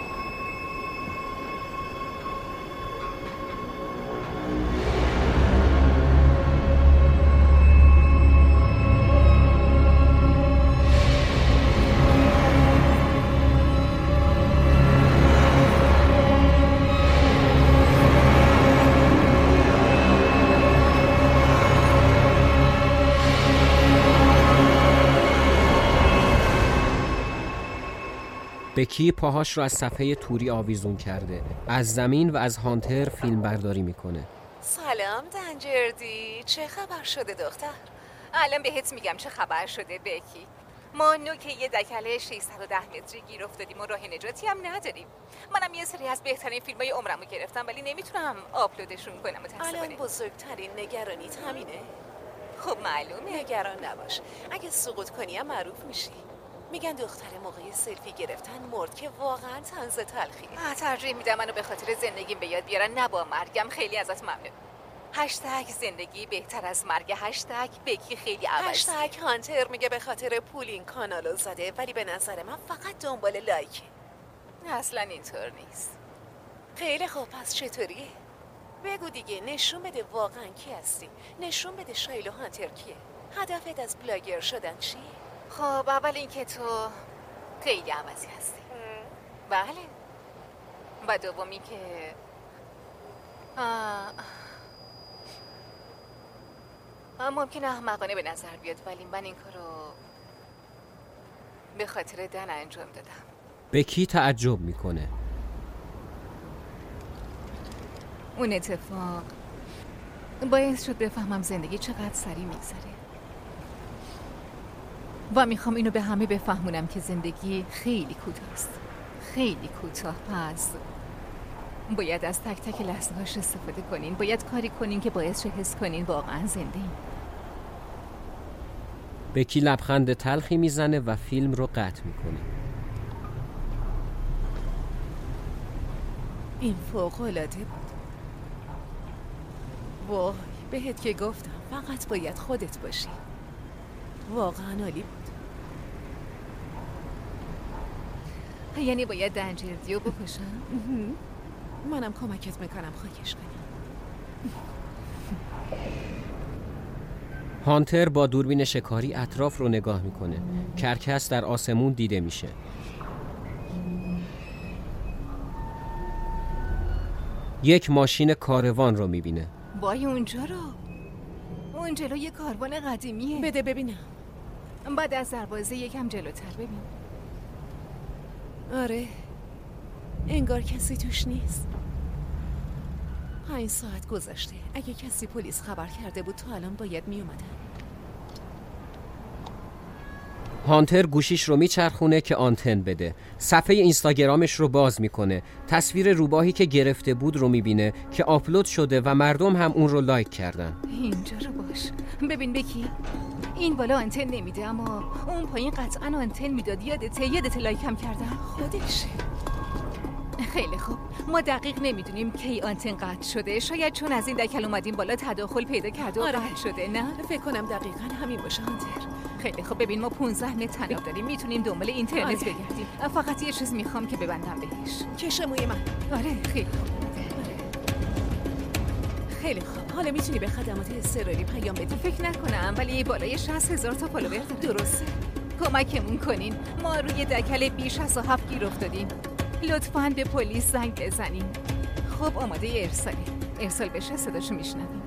بکی پاهاش رو از صفحه توری آویزون کرده. از زمین و از هانتر فیلم برداری میکنه. سلام دنجردی، چه خبر شده دختر؟ الان بهت میگم چه خبر شده بکی. ما نوک یه دکله ششصد و ده متری گیر افتادیم و راه نجاتی هم نداریم. منم یه سری از بهترین فیلمای عمرمو گرفتم ولی نمیتونم آپلودشون کنم متاسفانه. الان بزرگترین نگرانیت همینه؟ خب معلومه. نگران نباش، اگه سقوط کنی هم معروف میشی. میگن دختر موقع سلفی گرفتن مرد که واقعا طنز تلخیه. ترجیح میدم منو به خاطر زندگیم به یاد بیارن نه با مرگم. خیلی ازت ممنون. هشتگ زندگی بهتر از مرگ. هشتگ بکی خیلی عوضی. هشتگ هانتر میگه به خاطر پول این کانالو زده ولی به نظر من فقط دنبال لایکه. اصلا اینطور نیست. خیلی خوب، پس چطوریه؟ بگو دیگه، نشون بده واقعا کی هستی. نشون بده شایلو هانتر کیه. هدفت از بلاگر شدن چی؟ خب اول اینکه تو خیلی عوضی هستی. بله. و دومی که آه... آه ممکنه احمقانه به نظر بیاد، ولی من این کارو به خاطر دن انجام دادم. بکی تعجب میکنه. اون اتفاق باعث شد بفهمم زندگی چقدر سریع میگذره و میخوام اینو به همه بفهمونم که زندگی خیلی کوتاست، خیلی کوتاه. پس باید از تک تک لحظه هاش استفاده کنین. باید کاری کنین که باعث شه حس کنین واقعا زنده این. بکی لبخند تلخی میزنه و فیلم رو قطع میکنه. این فوق‌العاده بود. وای بهت که گفتم فقط باید خودت باشی. واقعا عالی بود. یعنی باید دنجردیو بکشم؟ منم کمکت میکنم خاکش کنم. هانتر با دوربین شکاری اطراف رو نگاه میکنه. کرکس در آسمون دیده میشه. یک ماشین کاروان رو میبینه. وای اونجا رو، اون جلو یه کاروان قدیمیه. بده ببینم. بعد از دروازه یکم جلوتر ببین. آره انگار کسی توش نیست. پنج ساعت گذشته. اگه کسی پلیس خبر کرده بود تا الان باید می اومدن. هانتر گوشیش رو میچرخونه که آنتن بده. صفحه اینستاگرامش رو باز میکنه. تصویر روباهی که گرفته بود رو میبینه که آپلود شده و مردم هم اون رو لایک کردن. اینجا رو باش. ببین بکی، این بالا آنتن نمیده اما اون پایین قطعا آنتن میداد. یادته یادت لایک هم کردم؟ خودشه. خیلی خوب. ما دقیق نمیدونیم کی آنتن قطع شده. شاید چون از این دکل اومدیم بالا تداخل پیدا کرده و آره. قطع شده. نه فکر کنم دقیقاً همین باشه هانتر. خیلی خب ببین ما پونزده متر تناب داریم، میتونیم دنبال اینترنت آره. بگردیم. فقط یه چیز میخوام که ببندم بهش. کش موی من. آره خیلی خوب. آره. خیلی خوب. حالا میتونی به خدمات اضطراری پیام بدی؟ فکر نکنم، ولی بالای شصت هزار تا فالوور داره. درسته. کمکمون کنین، ما روی دکل بیش از هفت گیر افتادیم. لطفاً به پلیس زنگ بزنین. خب آماده ارسالی. ارسال بشه صداشو میشنویم.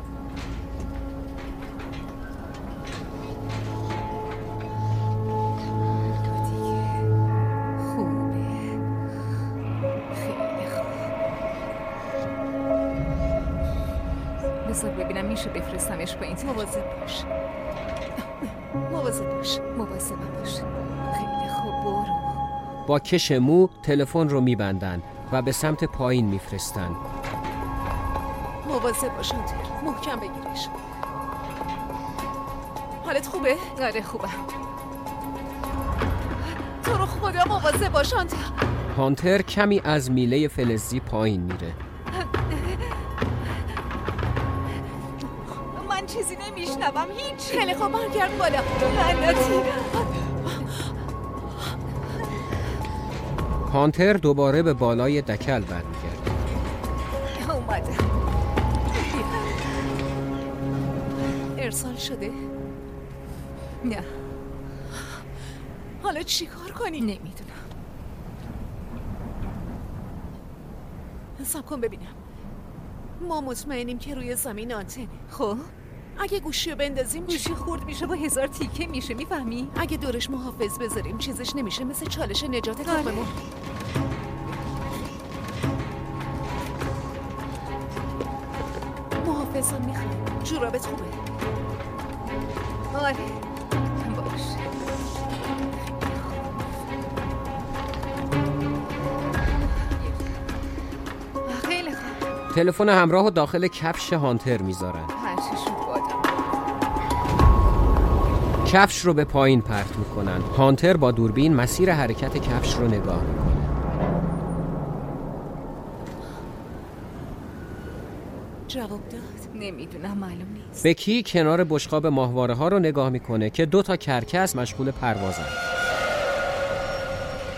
بذار ببینم میشه بفرستمش با این تلفن. مواظب باش. مواظب باش. مواظب باش. خیلی خوب برو. با کش مو تلفن رو میبندن و به سمت پایین میفرستن. مواظب باش هانتر. محکم بگیرش. حالت خوبه؟ آره خوبم. تو رو خدا مواظب باش هانتر. هانتر کمی از میله فلزی پایین میره. من چیزی نمیشنوم هیچ. خیلی خوب برگرد بالا. لعنتی. هانتر دوباره به بالای دکل برمیگرده. اومده. ارسال شده؟ نه. حالا چی کار کنی؟ نمیدونم. حساب کن ببینم. ما مطمئنیم که روی زمین آنتنه. خب اگه گوشی رو بندازیم گوشی خورد میشه و هزار تیکه میشه، میفهمی؟ اگه دورش محافظ بذاریم چیزش نمیشه، مثل چالش نجات تخممون. محافظم میخوام. جورابت خوبه؟ آره باش. خیلی خوب. تلفن همراه و داخل کفش هانتر میذارن. هرچی شد بادم. کفش رو به پایین پرت میکنن. هانتر با دوربین مسیر حرکت کفش رو نگاه میکنه. جواب داد؟ نمیدونم، معلوم نیست. بکی کنار بشقاب ماهواره ها رو نگاه میکنه که دو تا کرکس مشغول پروازن.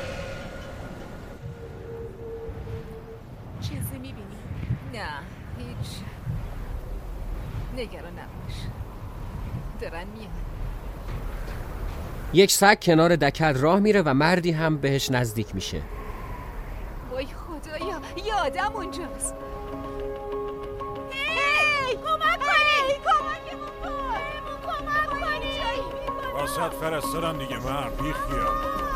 چیزی میبینی؟ نه نگران نباش، دارن میان. یک سگ کنار دکل راه میره و مردی هم بهش نزدیک میشه. وای خدایا، یه آدم اونجاست. هی کمک کنی، کمکمون کن، کمک کنی. واسط فرستادم دیگه مرد، بی خیال.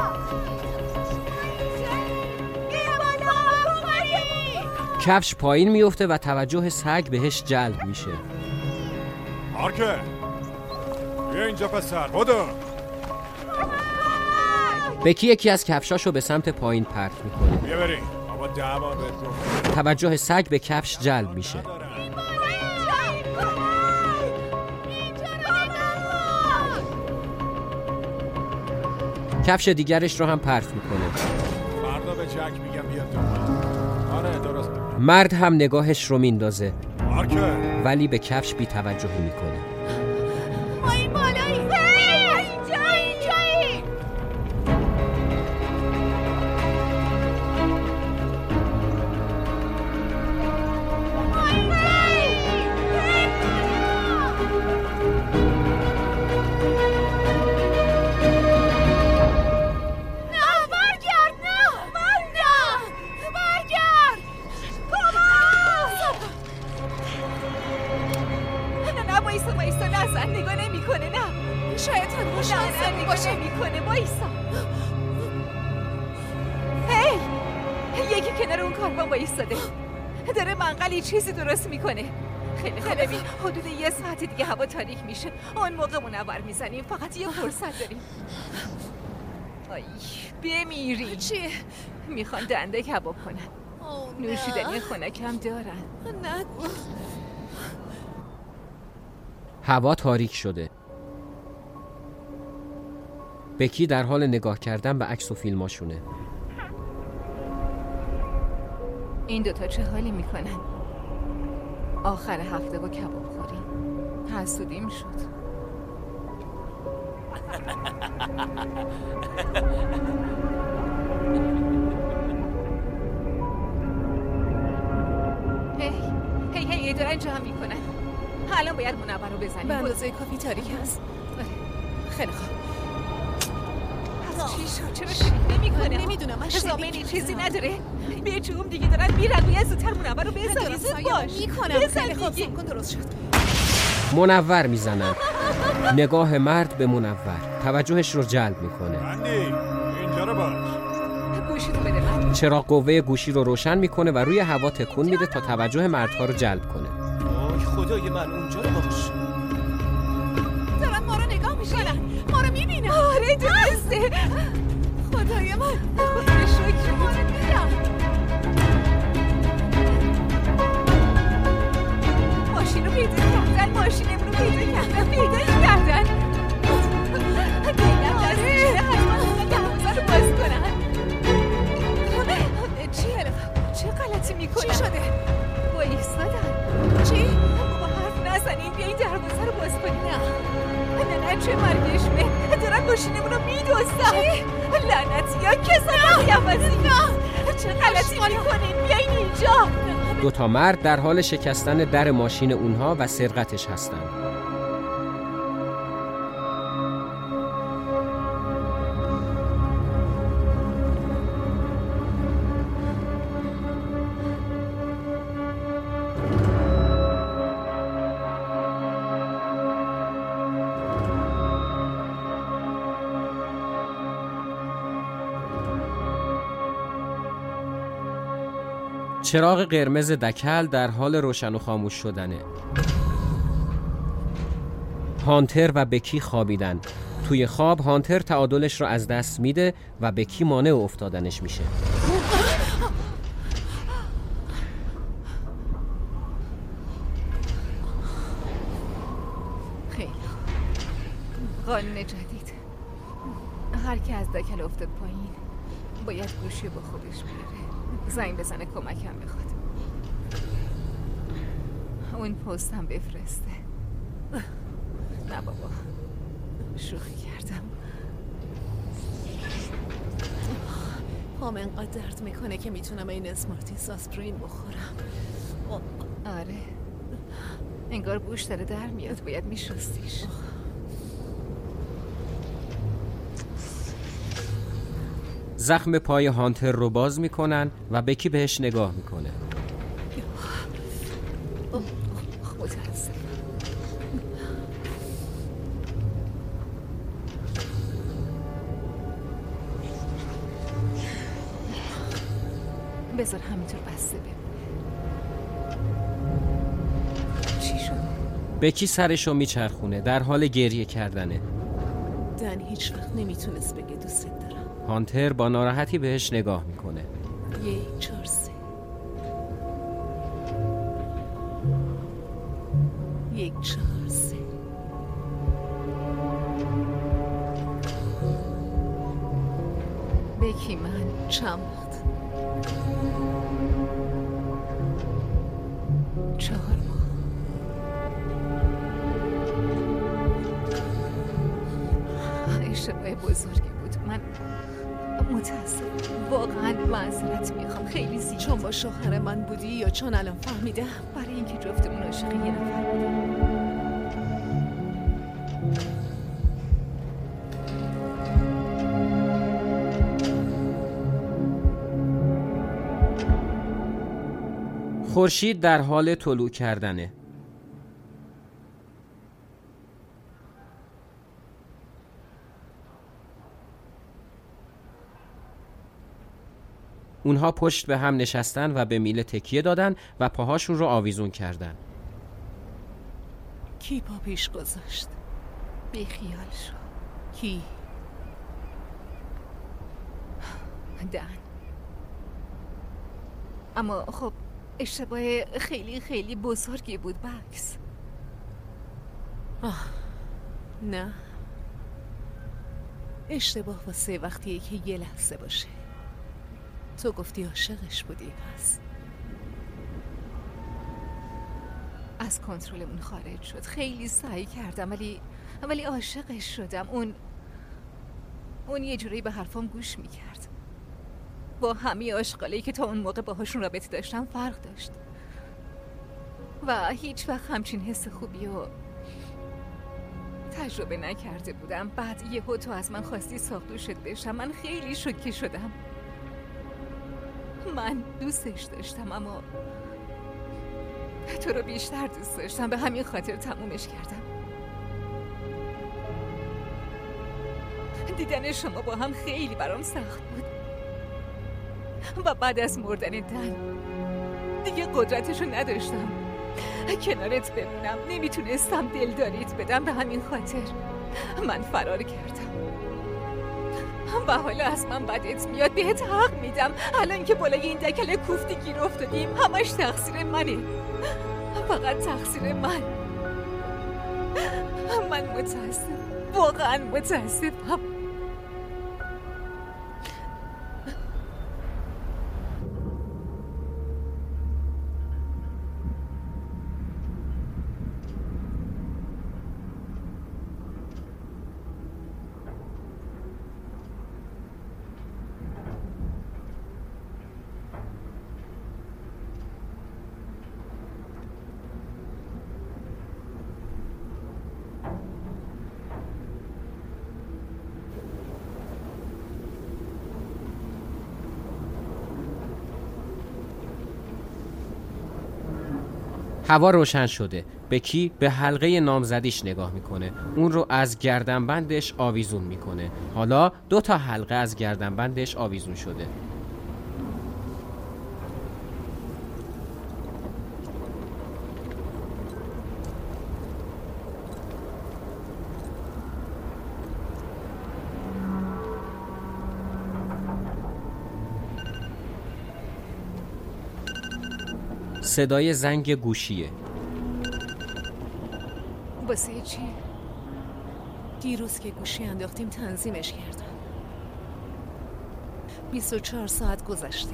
کفش پایین میفته و توجه سگ بهش جلب میشه. آرکه بیا اینجا پسر، بدو. بکی یکی از کفشاشو به سمت پایین پرت میکنه. بیا بریم، اما ده بار بهت گفتم. توجه سگ به کفش جلب میشه. کفش دیگرش رو هم پرت میکنه. فردا به جک میگم بیاد تو. آره درست. مرد هم نگاهش رو میندازه آرکه ولی به کفش بی توجهی میکنه. ما این بالایی. اینجا اینجایی. داره منقلی چیزی درست میکنه. خیلی خوب، ببین حدود یه ساعت دیگه هوا تاریک میشه. اون موقع منور میزنیم. فقط یه فرصت داریم. آی بمیری. چیه؟ میخوان دنده کباب کنن. نوشیدنی خنک هم دارن. نگو. هوا تاریک شده. بکی در حال نگاه کردن به عکس و فیلماشونه. این دوتا چه حالی میکنن؟ آخر هفته با کباب خوریم. حسودیم شد. هی هی هی دارن جمع میکنن. الان باید منور رو بزنیم. به اندازه کافی تاریک هست. خیلی خوب. چی شد؟ چرا شریک نمی کنه؟ نمیدونم، من شریک چیزی نداره. به جوم دیگه دارن میرن. باید زودتر منور رو بزنی. زود باش. بزن دیگه. درست شد. منور میزنن. نگاه مرد به منور توجهش رو جلب میکنه. بندی اینجا رو باش. گوشی رو بده من. چراغ قوه گوشی رو روشن میکنه و روی هوا تکون میده تا توجه مردها رو جلب کنه. وای خدای من، اونجا رو باش. دارن ما رو نگاه میکنن. ما رو میبینن. آره درسته. خدای من، خدای شکر ما رو میبینن. ماشین رو پیدا کردن. ماشینمون رو پیدا کردن. پیدا کردن. دیگه دستشه. حتما اون دروازه رو باز کنن. چیه؟ چه غلطی میکنن؟ چی شده؟ با ایستادن. چی؟ با حرف نزنین. بیا این دروازه رو باز کنین. نه نه نه چه مرگشمه. دارن ماشینمون رو میدوستن. چی؟ لعنتی ها کسان قیامتی. نه چه غلطی میکنین؟ بیاین اینجا. دو تا مرد در حال شکستن در ماشین اونها و سرقتش هستن. چراغ قرمز دکل در حال روشن و خاموش شدنه. هانتر و بکی خوابیدن. توی خواب هانتر تعادلش رو از دست میده و بکی مانع افتادنش میشه. خیلی قانون جدید. هر کی از دکل افتاد پایین باید گوشی با خودش بیاره. زنگ بزنه کمکم بخواد. اون پست هم بفرسته. نه بابا، شوخی کردم. پام انقدر درد میکنه که میتونم این اسمارتیس آسپرین بخورم. آره انگار بوش داره در میاد، باید میشستیش. زخم پای هانتر رو باز میکنن و بکی بهش نگاه میکنه. متاسفم. بذار همینطور بسته بمونه. چی شد؟ بکی سرشو میچرخونه در حال گریه کردنه. دن هیچ وقت نمیتونست بگه دوست دارم. هانتر با ناراحتی بهش نگاه میکنه. یک چهار سه یک چهار سه بکی من چند وقت؟ چهار ماه. اشتباه بزرگی بود. من متاسفم، واقعا معذرت میخوام، خیلی زیاد. چون با شوهر من بودی یا چون الان فهمیدم؟ برای اینکه جفتمون عاشق یه نفر بودیم. خورشید در حال طلوع کردنه. اونها پشت به هم نشستن و به میله تکیه دادن و پاهاشون رو آویزون کردن. کی پا پیش گذاشت؟ بی خیال شو. کی؟ دن. اما خب اشتباه خیلی خیلی بزرگی بود بکس. آه نه، اشتباه واسه وقتیه که یه لحظه باشه. تو گفتی عاشقش بودی، پس از کنترلمون خارج شد. خیلی سعی کردم ولی ولی عاشقش شدم. اون اون یه جوری به حرفام گوش میکرد. با همه آشغالایی که تا اون موقع باهاشون رابطه داشتم فرق داشت و هیچ وقت همچین حس خوبی و تجربه نکرده بودم. بعد یهو تو از من خواستی ساقدوشت بشم. من خیلی شوکه شدم. من دوستش داشتم اما تو رو بیشتر دوست داشتم، به همین خاطر تمومش کردم. دیدن شما با هم خیلی برام سخت بود و بعد از مردن دن دیگه قدرتشو نداشتم کنارت بمونم. نمیتونستم دلداریت بدم، به همین خاطر من فرار کردم و حالا از من بدت میاد. بهت حق میدم. الان که بالای این دکل کوفتی گیر افتادیم همش تقصیر منه، فقط تقصیر من. من متاسفم، واقعا متاسفم. هوا روشن شده. بکی به حلقه نامزدیش نگاه میکنه. اون رو از گردنبندش آویزون میکنه. حالا دو تا حلقه از گردنبندش آویزون شده. صدای زنگ گوشیه. واسه چی؟ دیروز که گوشی انداختیم تنظیمش کردم. بیست و چهار ساعت گذشته.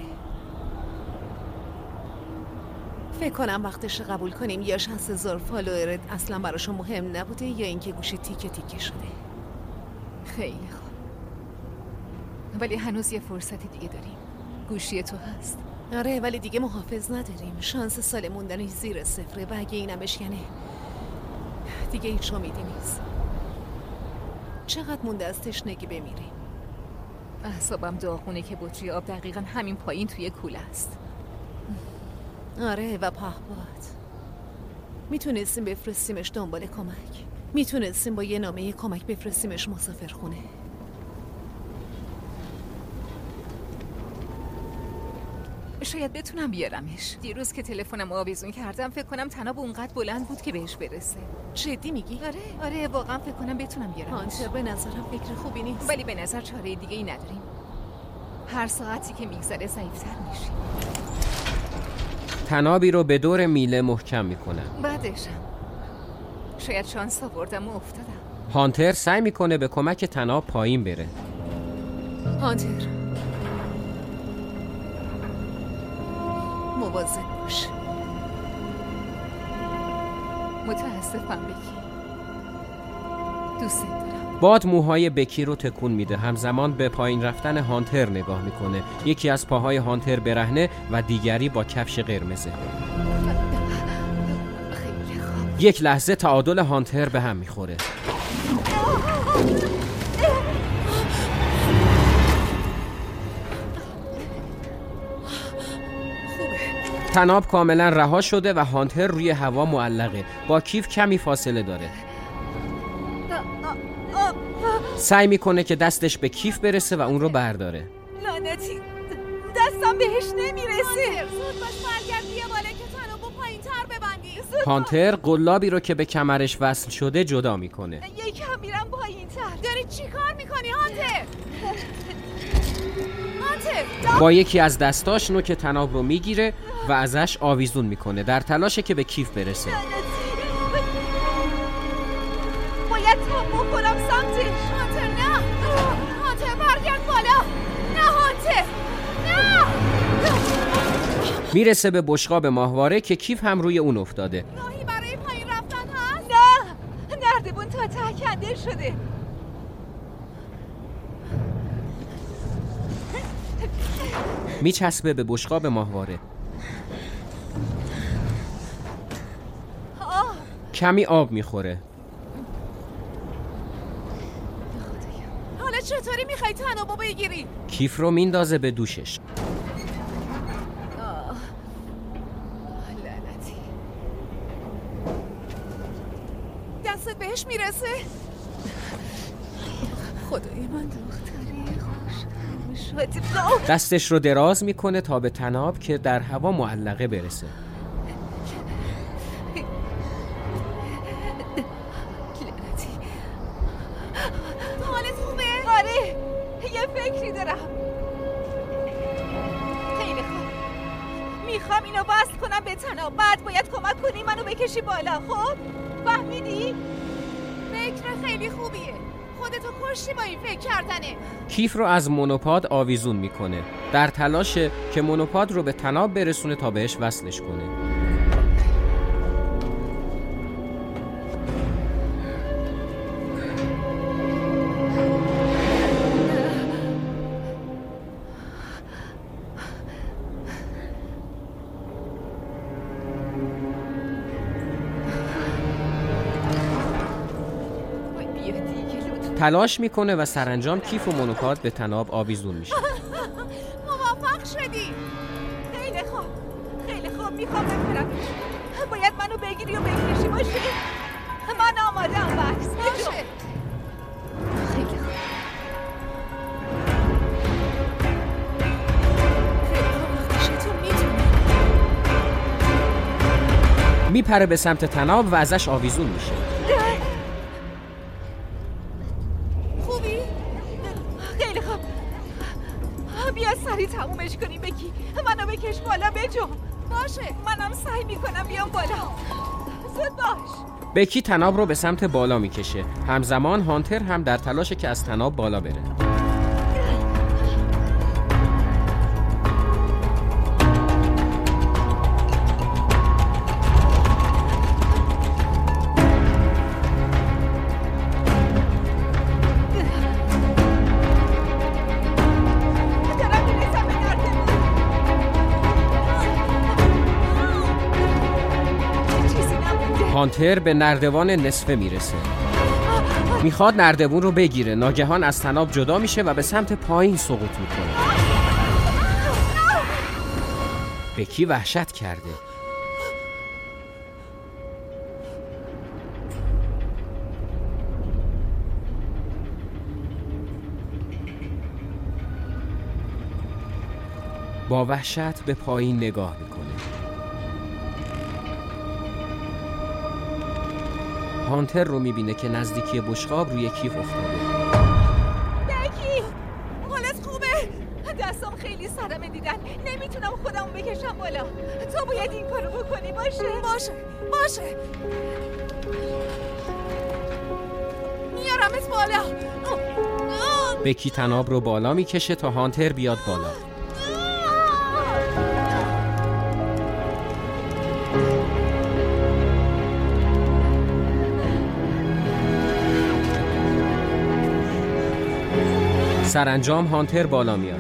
فکر کنم وقتش قبول کنیم یا شصت هزار فالوورت اصلا براشون مهم نبوده یا اینکه گوشی تیکه تیکه شده. خیلی خوب، ولی هنوز یه فرصت دیگه داریم. گوشی تو هست. آره ولی دیگه محافظ نداریم. شانس سال موندنش زیر صفره و اگه اینم بشکنه دیگه هیچ امیدی نیست. چقدر مونده از تشنگی بمیریم؟ اعصابم داغونه که بطری آب دقیقا همین پایین توی کوله است. آره و پهپاد میتونستیم بفرستیمش دنبال کمک. میتونستیم با یه نامه کمک بفرستیمش مسافرخونه. شاید بتونم بیارمش. دیروز که تلفنم آویزون کردم فکر کنم طناب اونقدر بلند بود که بهش برسه. جدی میگی؟ آره آره واقعا فکر کنم بتونم بیارمش. هانتر به نظرم فکر خوبی نیست. ولی به نظر چاره دیگه ای نداریم. هر ساعتی که میگذره ضعیف‌تر میشیم. طنابی رو به دور میله محکم میکنن. بعدشم شاید شانس آوردم و افتادم. هانتر سعی میکنه به کمک طناب پایین بره. هانتر مواظب باش. متاسفم بکی. دوست دارم. باد موهای بکی رو تکون میده. همزمان به پایین رفتن هانتر نگاه میکنه. یکی از پاهای هانتر برهنه و دیگری با کفش قرمزه. خیلی خوب. یک لحظه تعادل هانتر به هم میخوره. طناب کاملا رها شده و هانتر روی هوا معلقه. با کیف کمی فاصله داره. سعی میکنه که دستش به کیف برسه و اون رو برداره. لعنتی دستم بهش نمیرسه. زود باش برگرد بیا بالا که طنابو پایین تر ببندی. هانتر قلابی رو که به کمرش وصل شده جدا میکنه. یکم میرم پایین تر. داری چی کار میکنی هانتر؟ هانتر با یکی از دستاش نوک طناب رو میگیره و ازش آویزون میکنه در تلاشه که به کیف برسه. باید تا بخورم سمتش. هانتر نه. هانتر برگرد بالا. نه هانتر نه. میرسه به بشقاب ماهواره که کیف هم روی اون افتاده. راهی برای پایین رفتن هست؟ نه نردبون تا ته کنده شده. میچسبه به بشقاب ماهواره. آه. کمی آب میخوره. حالا چطوری میخوای طنابو بگیری؟ کیف رو میندازه به دوشش. لعنتی. دستت بهش میرسه؟ خدای من دختری خوش. دستش رو دراز میکنه تا به طناب که در هوا معلقه برسه. لعنتی. حالت خوبه؟ آره یه فکری دارم. خیلی خوب. میخوام اینو وصل کنم به طناب. بعد باید کمک کنی منو بکشی بالا. خب فهمیدی؟ فکر خیلی خوبیه. خودتو کشتی با این فکر کردنه. کیف رو از مونوپاد آویزون میکنه در تلاشه که مونوپاد رو به طناب برسونه تا بهش وصلش کنه. تلاش میکنه و سرانجام کیف و مونوپاد به طناب آویزون میشه. موافق شدی؟ خیلی خوب. خیلی خوب میخوام بگیرم. باید منو بگیری و بکشی باشه. من آماده ام بکس. باشه. خیلی خوب. میپره به سمت طناب و ازش آویزون میشه. خوبی؟ خیلی خوب. بیا سریع تمومش کنیم. بکی منو بکش بالا بجو. باشه منم سعی میکنم بیام بالا. زود باش. بکی طناب رو به سمت بالا میکشه. همزمان هانتر هم در تلاشه که از طناب بالا بره. هانتر به نردبان نصفه میرسه. میخواد نردبون رو بگیره. ناگهان از طناب جدا میشه و به سمت پایین سقوط میکنه. بکی وحشت کرده. با وحشت به پایین نگاه میکنه. هانتر رو میبینه که نزدیکی بشقاب روی کیف افتاده. بکی حالت خوبه؟ دستام خیلی سرمه دیدن، نمیتونم خودمو بکشم بالا. تو باید این کارو بکنی. باشه باشه باشه میارمت بالا. بکی طناب رو بالا میکشه تا هانتر بیاد بالا. سرانجام هانتر بالا میاد.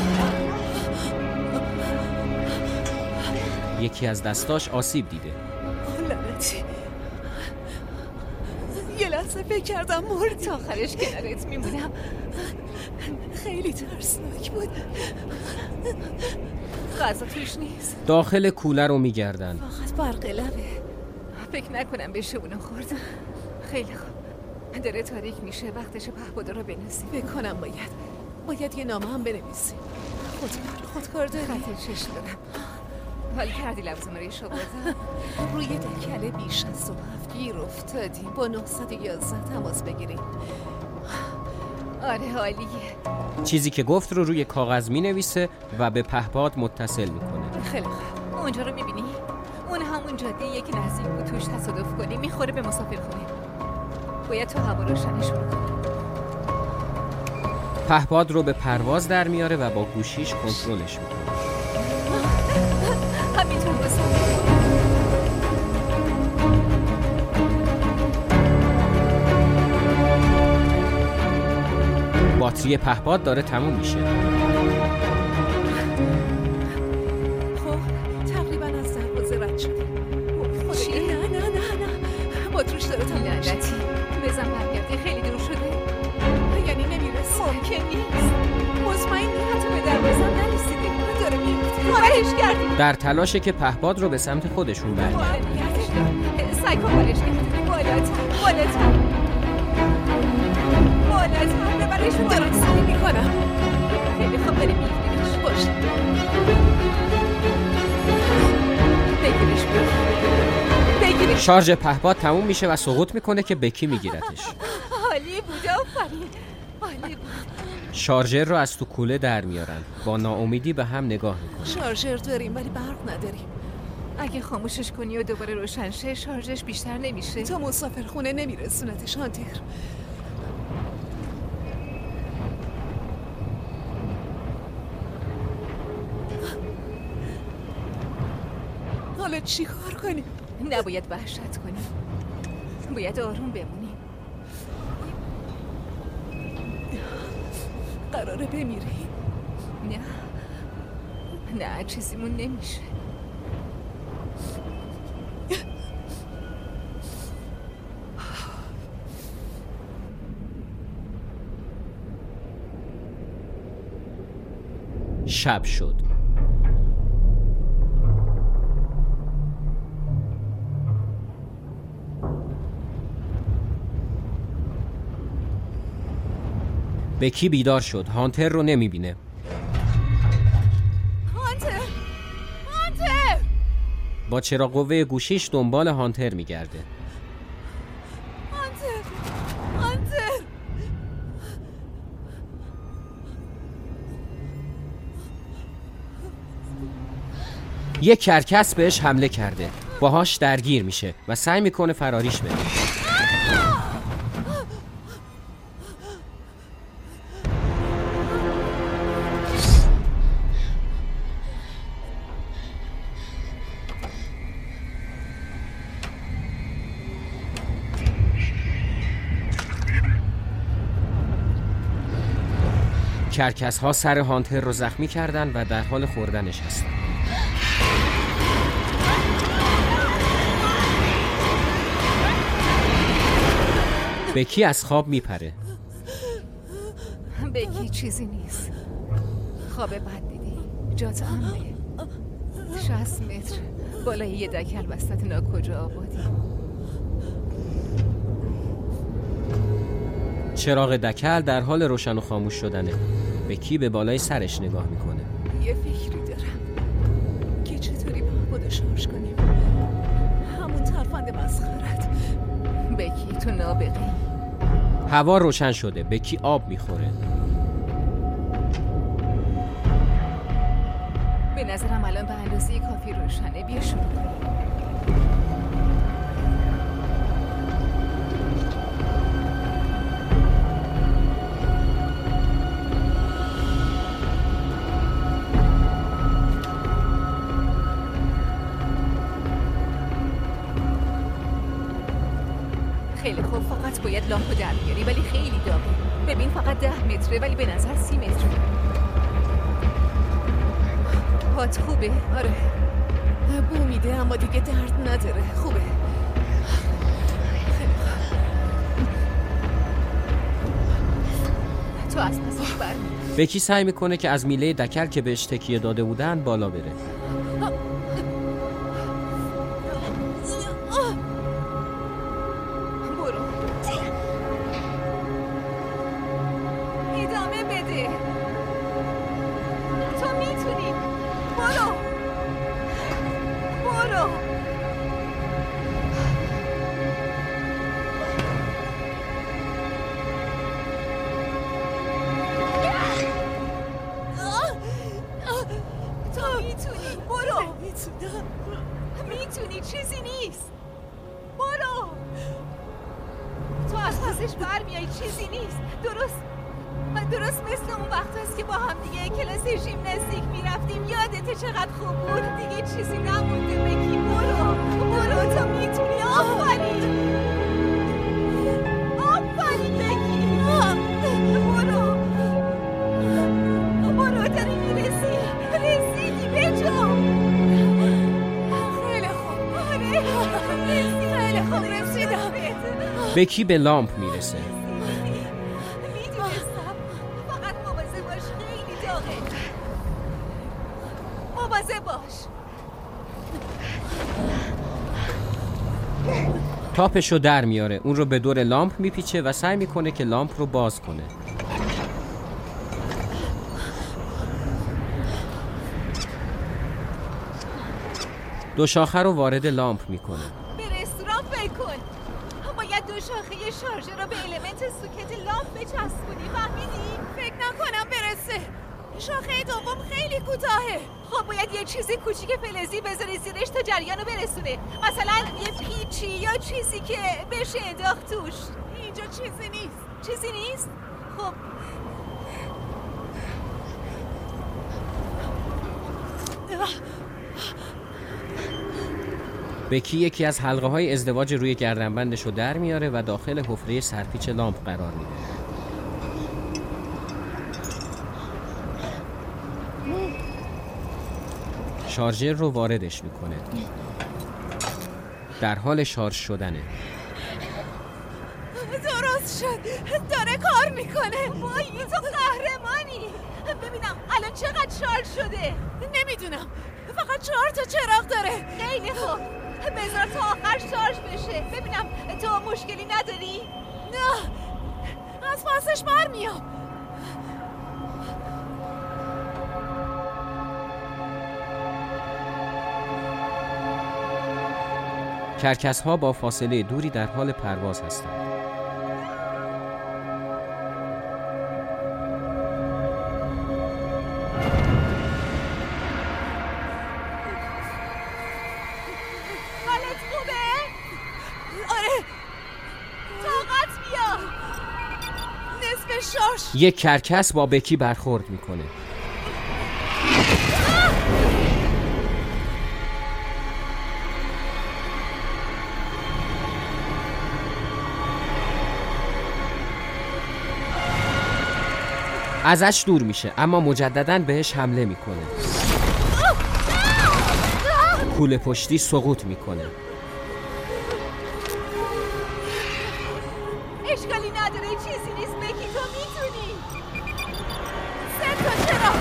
یکی از دستاش آسیب دیده. لعنتی، یه لحظه فکر کردم مرد. تا آخرش کنارت میمونم. خیلی ترسناک بود. غذا توش نیست. داخل کوله رو میگردن. فقط برق لبه. فکر نکنم بشه اونو خورد. خیلی خوب، داره تاریک میشه، وقتش پهپادا رو بنویسی. فکر کنم باید باید یه نامه هم بنویسی. خودکار خودکار داری؟ خط چشم دارم. حال کردی لبزم ریش آوردم؟ روی دکله بیش از صبح هفت گیر افتادی. با نهصد و یازده تماس بگیریم. آره حالیه. چیزی که گفت رو روی کاغذ مینویسه و به پهپاد متصل میکنه. خیلی خوب. اونجا رو میبینی؟ اون همون جاده یکی نزدیک بود، توش تصادف کنی میخوره به مسافرخونه. باید تو هوا روشنش شروع کنی. پهپاد رو به پرواز در میاره و با گوشیش کنترلش میکنه. همینطور بسید. باتری پهپاد داره تموم میشه. خب تقریبا از دروازه رد شدیم. چی؟ نه نه نه نه باتریش داره تموم میشه. لعنتی، بزن برگردی، خیلی دور شده. یعنی نمیرسه. ممکن نیست. مطمئنی حتی به دروازه نرسیدیم. داره میفته. کارش کردی. در تلاشه که پهپاد رو به سمت خودشون برگرده. سعی کن بالش کردی. بالاتر بالاتر بالاتر ببرشون. دارم سعی میکنم. خیلی خوب، داری میگیرش. باش بگیرش بگیرش. شارژ پهپاد تموم میشه و سقوط میکنه که بکی میگیرتش. عالی بود، آفرین، عالی بود. شارژر رو از تو کوله در میارن. با ناامیدی به هم نگاه میکنن. شارژر داریم ولی برق نداریم. اگه خاموشش کنی و دوباره روشن شه، شارژش بیشتر نمیشه. تا مسافرخونه نمیرسونتش هانتر. حالا چی کار کنیم؟ نباید وحشت کنیم، باید آروم بمونیم. قراره بمیری؟ نه نه، چیزیمون نمیشه. شب شد. بکی بیدار شد. هانتر رو نمیبینه. هانتر! هانتر! با چراغ قوه گوشیش دنبال هانتر میگرده. هانتر! هانتر! یک کرکس بهش حمله کرده. باهاش درگیر میشه و سعی میکنه فراریش بده. کرکس ها سر هانتر رو زخمی کردن و در حال خوردنش هستن. بکی از خواب میپره. بکی چیزی نیست. خواب بد دیدی. جات امنه. شصت متر بالای یه دکل وسط ناکجا آبادی. چراغ دکل در حال روشن و خاموش شدنه. بکی به بالای سرش نگاه میکنه. یه فکری دارم که چطوری با خودو شارژ کنیم. همون ترفند مسخرت. بکی تو نابغی. هوا روشن شده. بکی آب میخوره. به نظرم الان به اندازه کافی روشنه. بیا شروع کنیم. خیلی خوب، فقط باید لامپو در بیاری ولی خیلی داغه. ببین فقط ده متره ولی به نظر سی متره. پات خوبه؟ آره بو میده اما دیگه درد نداره. خوبه. خیلی خوب. تو از پسش برمی. بکی سعی میکنه که از میله دکل که بهش تکیه داده بودن بالا بره. میتونی، چیزی نیست. برو. تو از پسش برمیای، چیزی نیست. درست درست مثل اون وقت هست که با هم دیگه کلاس ژیمناستیک میرفتیم. یادته چقدر خوب بود؟ دیگه چیزی نمونده. بکی برو برو، تو میتونی. آفرین آفرین بکی. برو برو، داری میرسی. رسیدی بجا. خیلی خوب. آره خیلی خوب رسیدم. بکی به لامپ میرسه. میدونستم. فقط مواظب باش، خیلی داغه. مواظب باش. تاپشو در میاره. اون رو به دور لامپ میپیچه و سعی میکنه که لامپ رو باز کنه. دو شاخه رو وارد لامپ میکنه. به رستوران فکر کن. باید دو شاخه شارژر رو به المنت سوکت لامپ بچسبونی. فهمیدی؟ فکر نکنم برسه. شاخه دوم خیلی کوتاهه. خب باید یه چیزی کوچیک فلزی بذاری زیرش تا جریانو برسونه. مثلا یه پیچی یا چیزی که بشه انداخت توش. اینجا چیزی نیست. چیزی نیست؟ خب بکی یکی از حلقه های ازدواج روی گردنبندش رو در میاره و داخل حفره سرپیچ لامپ قرار میده. شارژر رو واردش میکنه. در حال شارژ شدنه. درست شد. داره کار میکنه. وای تو قهرمانی. ببینم الان چقدر شارژ شده. نمیدونم، فقط چهار تا چراغ داره. خیلی خوب، بذار تا آخر شارژ بشه. ببینم تو مشکلی نداری؟ نه، از پاسش برمیام. کرکس ها با فاصله دوری در حال پرواز هستند. حالت خوبه؟ آره. طاقت بیا. نصف شارژ. یک کرکس با بکی برخورد میکنه. ازش دور میشه اما مجدداً بهش حمله میکنه. کوله پشتی سقوط میکنه. اشکال چیزی نیست بکی، تو میتونی. سه تا چرا؟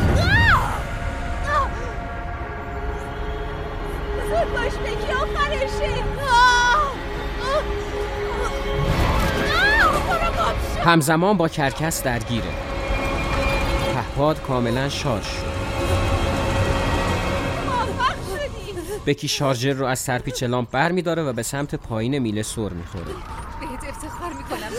زود باش بکی، آخرشه. همزمان با کرکس درگیره. پهپاد کاملا شارژ شد. بکی شارژر رو از سرپیچ لامپ بر می داره و به سمت پایین میله سر می خوره. بهت افتخار می کنم.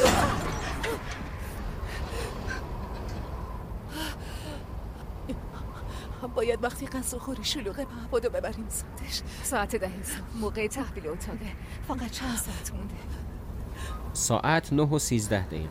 باید وقتی قصر خوری شلوغه پهپادو ببریم سمتش. ساعت ده صبح موقع تحویل اتاقه. فقط چند ساعت مونده. ساعت نه و سیزده دقیقه.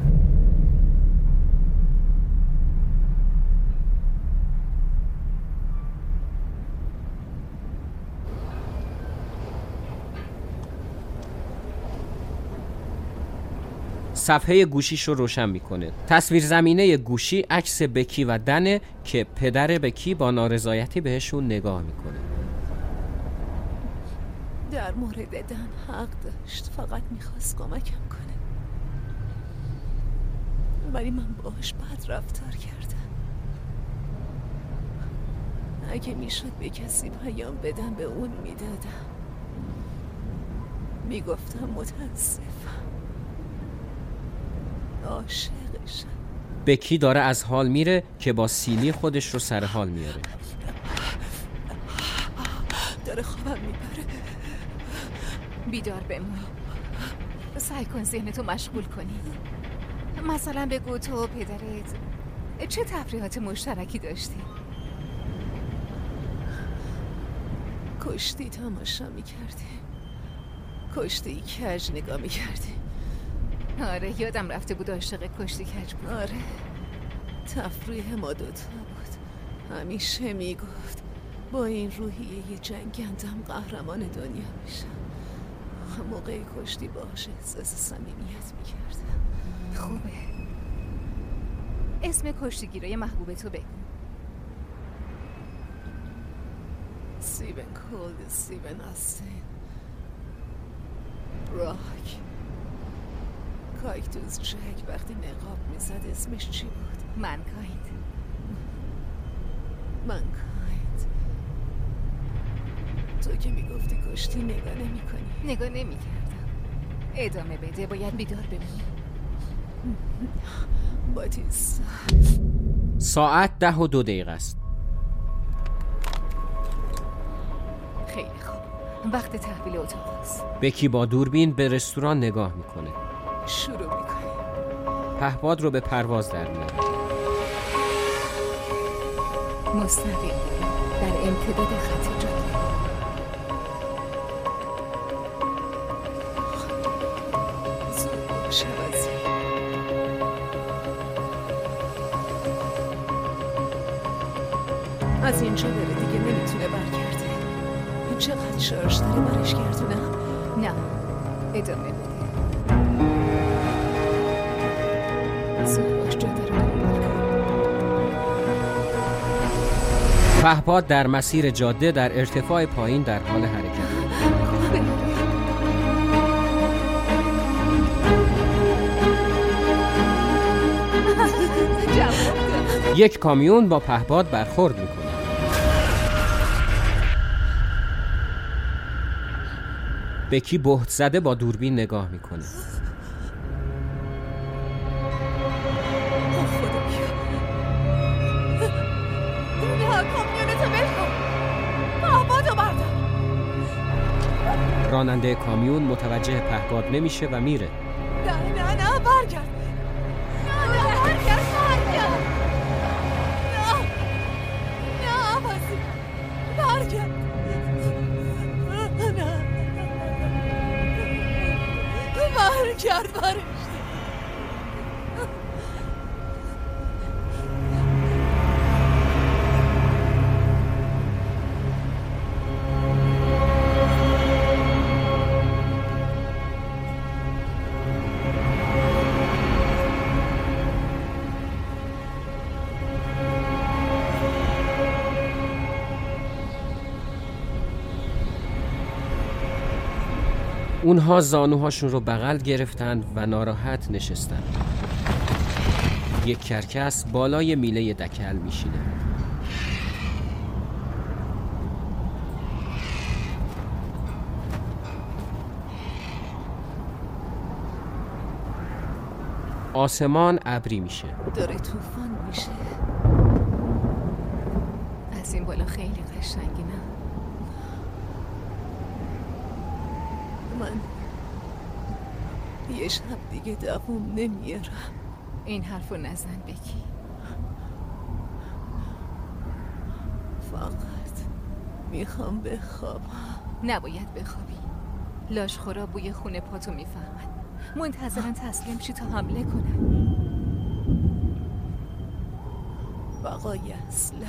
صفحه گوشیش رو روشن میکنه. تصویر زمینه گوشی عکس بکی و دنه که پدر بکی با نارضایتی بهشون نگاه میکنه. در مورد دن حق داشت، فقط میخواست کمکم کنه، ولی من باهاش بد رفتار کردم. اگه میشد به کسی پیام بدم به اون میدادم، میگفتم متاسفم، عاشقشم. بکی داره از حال میره که با سیلی خودش رو سر حال میاره. داره خوابم میبره. بیدار بمون. سعی کن ذهنتو مشغول کنی. مثلا بگو تو و پدرت چه تفریحات مشترکی داشتی؟ کشتی تماشا میکردی، کشتی کج نگاه میکردی. آره یادم رفته بود عاشق کشتی کج بود. آره تفریح ما دوتا بود. همیشه میگفت با این روحیه جنگندم قهرمان دنیا میشم. موقع کشتی باشه احساس صمیمیت میکردم. خوبه. اسم کشتیگیرای محبوب تو بگو. سیون کولد، سیون آستین، راک، کاکتوس جک. وقتی نقاب میزد اسمش چی بود؟ منکایند. منکایند. تو که میگفتی کشتی نگاه نمی کنی. نگاه نمی کردم. ادامه بده، باید بیدار بمونی. باتیستا. ساعت ده و دو دقیقه است. خیلی خوب، وقت تحویل اتاق است. بکی با دوربین به رستوران نگاه میکنه. شروع میکنی. پهپاد رو به پرواز در میاره. مستقیم در امتداد خط جاده. زود باشه وزیر. از اینجا بره دیگه نمیتونه برگرده. چقدر شارژ داره برش گردونم؟ نه ادامه بده. زود باش جاده رو دنبال کن. پهپاد در مسیر جاده در ارتفاع پایین در حال حرکت. یک کامیون با پهپاد برخورد میکنه. بکی بهت زده با دوربین نگاه میکنه. راننده کامیون متوجه پهپاد نمیشه و میره. نه نه نه برگرد. نه نه برگرد برگرد. نه نه عوضی برگرد. نه برگرد برش. اونها زانوهاشون رو بغل گرفتند و ناراحت نشستند. یک کرکس بالای میله دکل میشینه. آسمان ابری میشه. داره طوفان میشه. از این بالا خیلی قشنگی نه؟ من یه شب دیگه دووم نمیارم. این حرفو نزن بکی. فقط میخوام بخوابم. نباید بخوابی. لاشخورا بوی خونه پاتو میفهمن. منتظرن تسلیم شی تا حمله کنن. بقای اصله.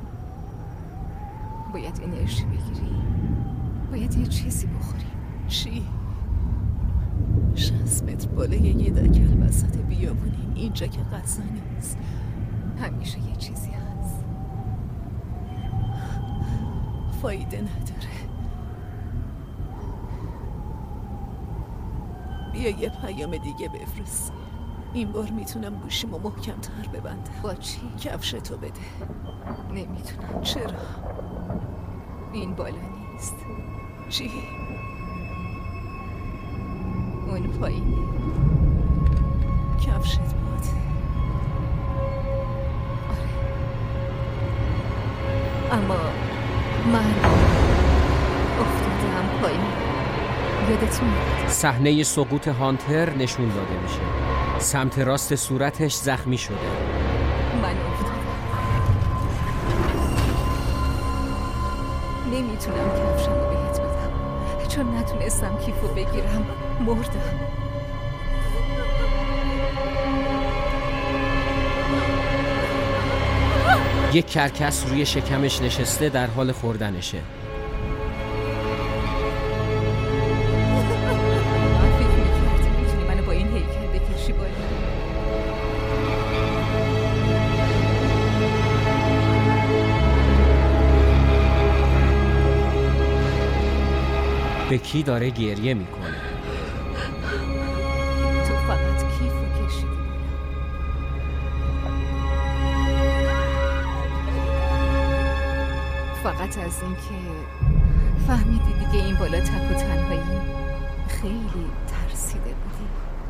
باید انرژی بگیری. باید یه چیزی بخوری. چی؟ شصت متر بالای یه دکل وسط بیابونیم، اینجا که غذا نیست. همیشه یه چیزی هست. فایده نداره. بیا یه پیام دیگه بفرست. این بار میتونم گوشیمو محکم تر ببندم. با چی؟ کفشتو بده. نمیتونم. چرا؟ این بالا نیست. چی؟ اون پایینه. کفشت باده. آره. اما من افتادم پایین. یادت میاد؟ صحنه سقوط هانتر نشون داده میشه. سمت راست صورتش زخمی شده. من افتادم. نمیتونم کفشم رو بهت بدم چون نتونستم کیفو بگیرم. مردم. یک کرکس روی شکمش نشسته در حال خوردنشه. فکر میکردی میتونی منو با این هیکل بکشی بالا؟ بکی داره گریه میکنه. تو فقط کیفو کشیدی بالا. فقط از این که فهمیدی دیگه این بالا تک و تنهایی. خیلی ترسیده بودی.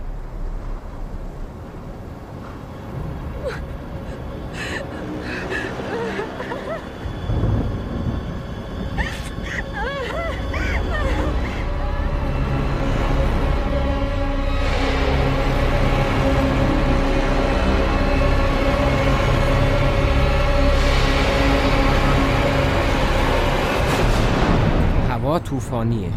هوا طوفانیه.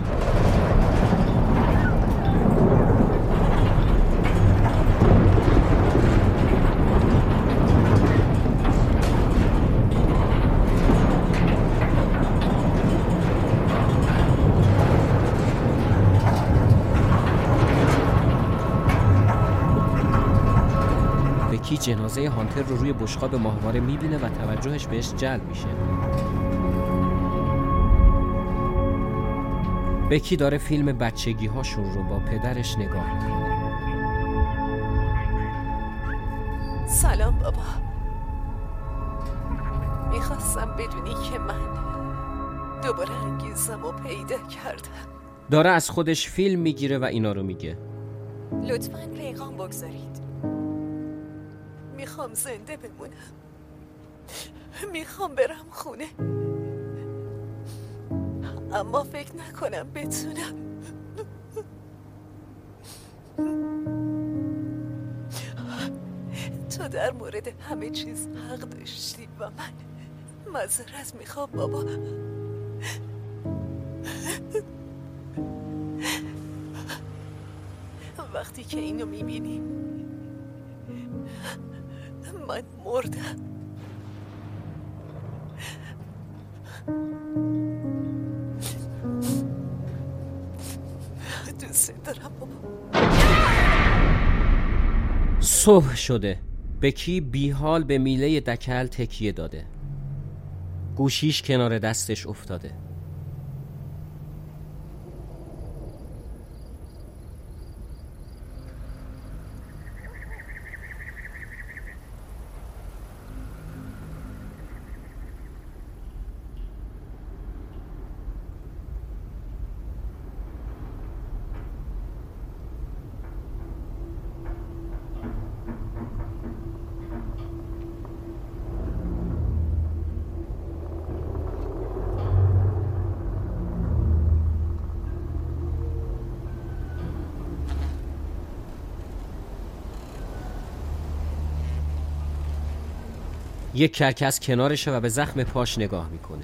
بکی جنازه هانتر رو روی بشقاب ماهواره میبینه و توجهش بهش جلب میشه. بکی داره فیلم بچگی هاشون رو با پدرش نگاه میکنه. سلام بابا. میخواستم بدونی که من دوباره انگیزم رو پیدا کردم. داره از خودش فیلم میگیره و اینا رو میگه. لطفاً پیغام بگذارید. میخوام زنده بمونم. میخوام برم خونه. اما فکر نکنم بتونم. تو در مورد همه چیز حق داشتی و من معذرت میخوام بابا. وقتی که اینو میبینی من مردم. دوست دارم بابا. صبح شده. بکی بیحال به میله دکل تکیه داده. گوشیش کنار دستش افتاده. یک کرکس کنارشه و به زخم پاش نگاه میکنه.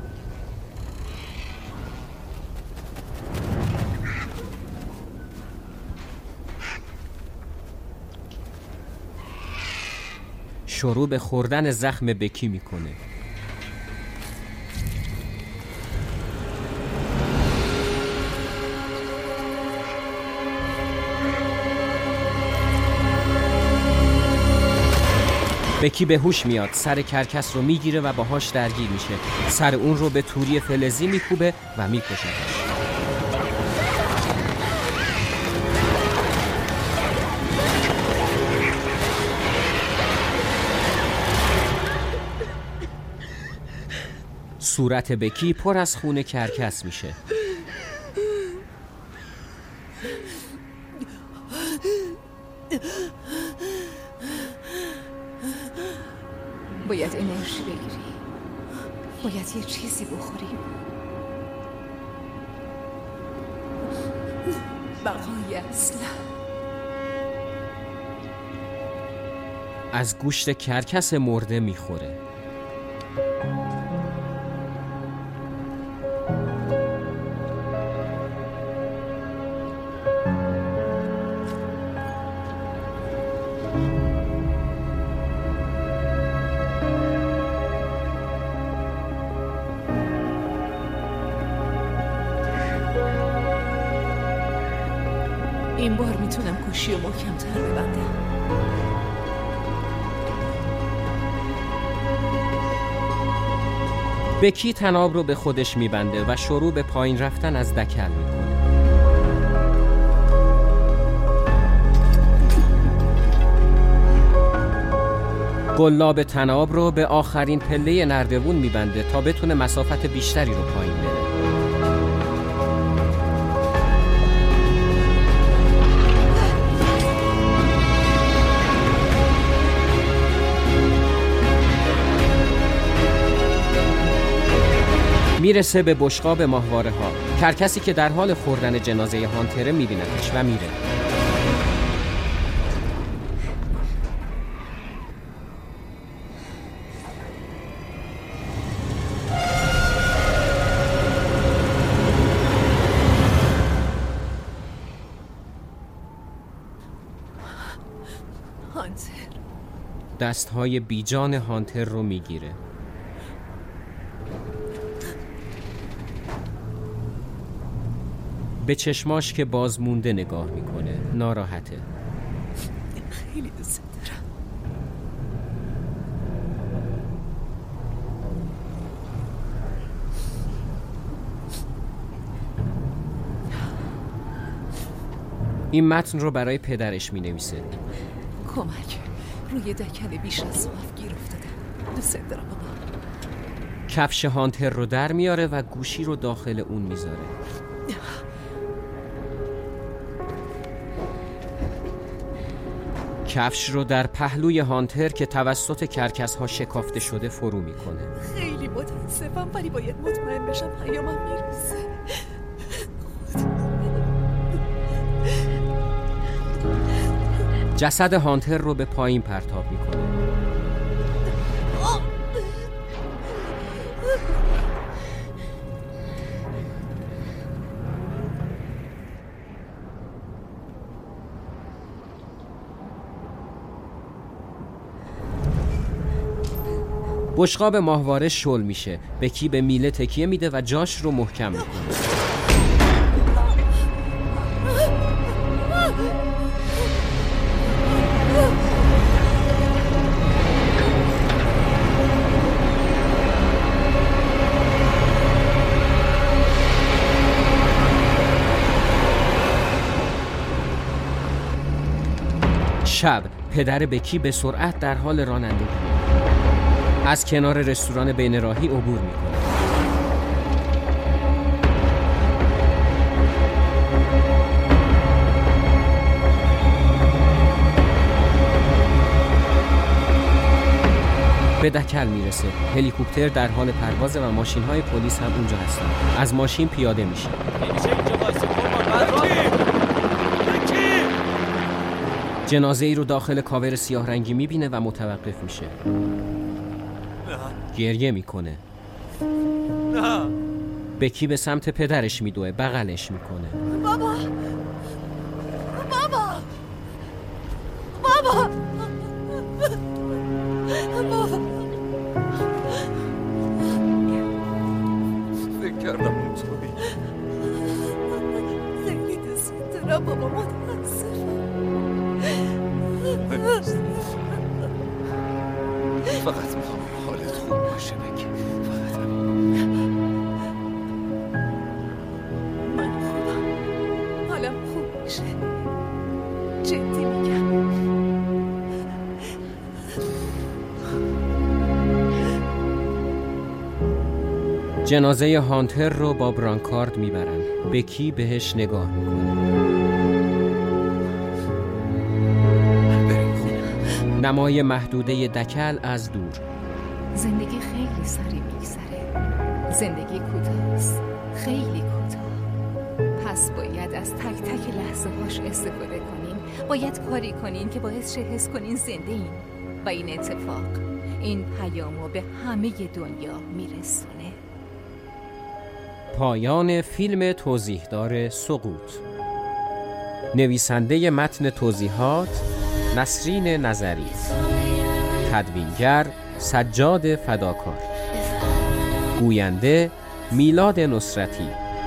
شروع به خوردن زخم بکی میکنه. بکی به هوش میاد، سر کرکس رو میگیره و باهاش درگیر میشه. سر اون رو به توری فلزی میکوبه و میکشتش. صورت بکی پر از خون کرکس میشه. باید انرژی بگیری. باید یه چیزی بخوریم. بقای اصلا. از گوشت کرکس مرده میخوره. این بار میتونم گوشی و محکم‌تر ببندم. بکی طناب رو به خودش میبنده و شروع به پایین رفتن از دکل میکنه. قلاب طناب رو به آخرین پله نردبون میبنده تا بتونه مسافت بیشتری رو پایین بره. میرسه به بشقاب ماهواره ها. کرکسی که در حال خوردن جنازه هانتره میبیندش و میره. هانتر دستهای بیجان هانتر رو میگیره. به چشماش که باز مونده نگاه میکنه. ناراحته. خیلی دوست دارم. این متن رو برای پدرش مینویسه. کمک. روی دکل بیش از صاف گیر افتادم. دوست دارم بابا. کفش هانتر رو در میاره و گوشی رو داخل اون میذاره. کفش رو در پهلوی هانتر که توسط کرکس ها شکافته شده فرو میکنه. خیلی متاسفم ولی باید مطمئن بشم پیامم میرسه. جسد هانتر رو به پایین پرتاب میکنه. بشقاب ماهواره شل میشه. بکی به میله تکیه میده و جاش رو محکم میکنه. شب پدر بکی به سرعت در حال رانندگی از کنار رستوران بین راهی عبور میکنه. به دکل میرسه. هلیکوپتر در حال پروازه و ماشین‌های پلیس هم اونجا هستن. از ماشین پیاده میشه. جنازه ای رو داخل کاور سیاه رنگی میبینه و متوقف میشه. گریه میکنه. نه. بکی به سمت پدرش میدوه، بغلش میکنه. بابا بابا بابا بابا فکر کردم اونطوری. خیلی دوست دارم بابا، متاسفم. فقط میخوام حالت خوب باشه بکی. فقط همین. من خوبم، حالم خوب میشه، جدی میگم. جنازه هانتر رو با برانکارد میبرن. بکی بهش نگاه میکنه. نمای محدوده دکل از دور. زندگی خیلی سریع میگذره. زندگی کوتاست، خیلی کوتاه. پس باید از تک تک لحظه هاش استفاده کنین. باید کاری کنین که باعث شه حس کنین زنده این. و این اتفاق این پیامو به همه دنیا میرسونه. پایان فیلم توضیحدار سقوط. نویسنده متن توضیحات نسرین نظری. تدوینگر سجاد فداکار. گوینده میلاد نصرتی.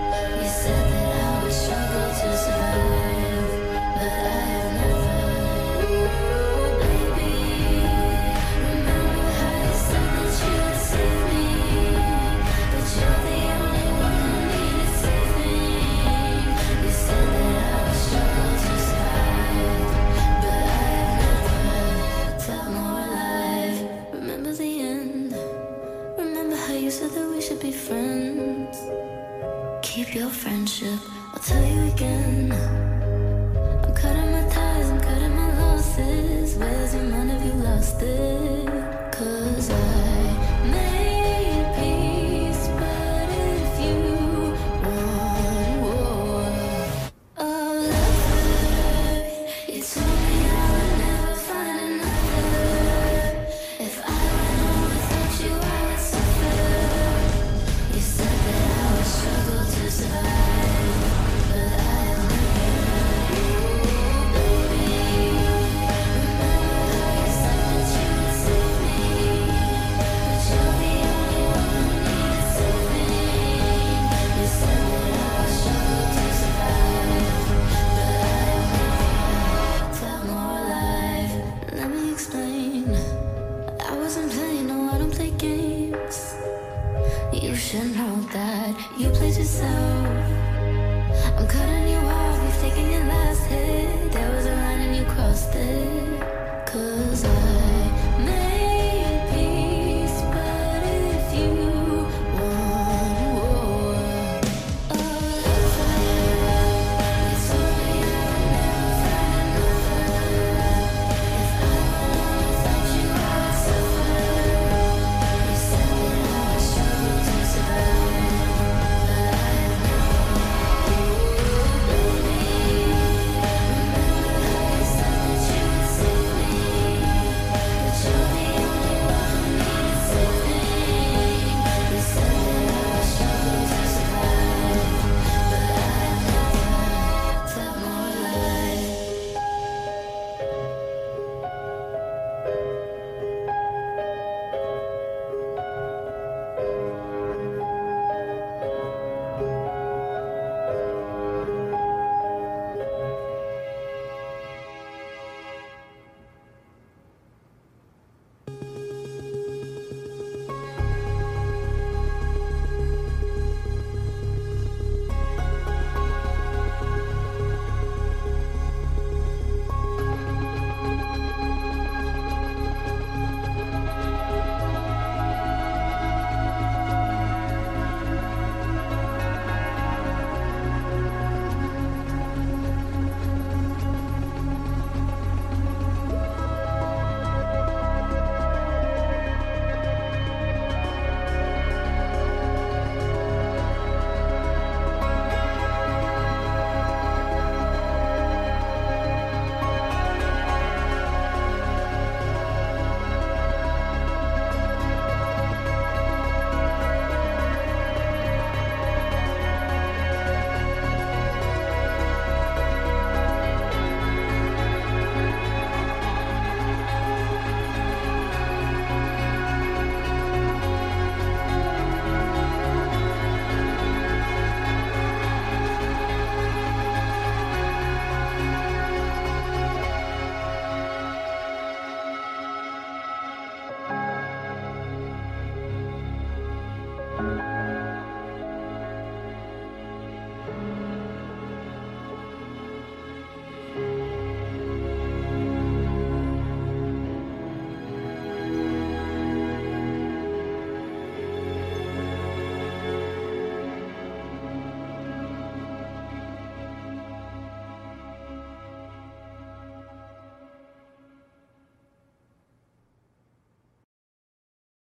Keep your friendship, I'll tell you again. I'm cutting my ties, I'm cutting my losses. Where's your mind if you lost it? Cause I made peace, but if you want war, oh, you told me I would never find another. If I went on without you, I would suffer. You said that I would struggle to survive, but I have never, baby. Remember how you said that you would save me, but you're the only one who needed saving. You said that I would struggle to survive, but I have never felt more alive. Let me explain. I wasn't playing, no, I don't play games. You should know that you played yourself. I'm cutting you off, you've taken your last hit. There was a line and you crossed it. Cause I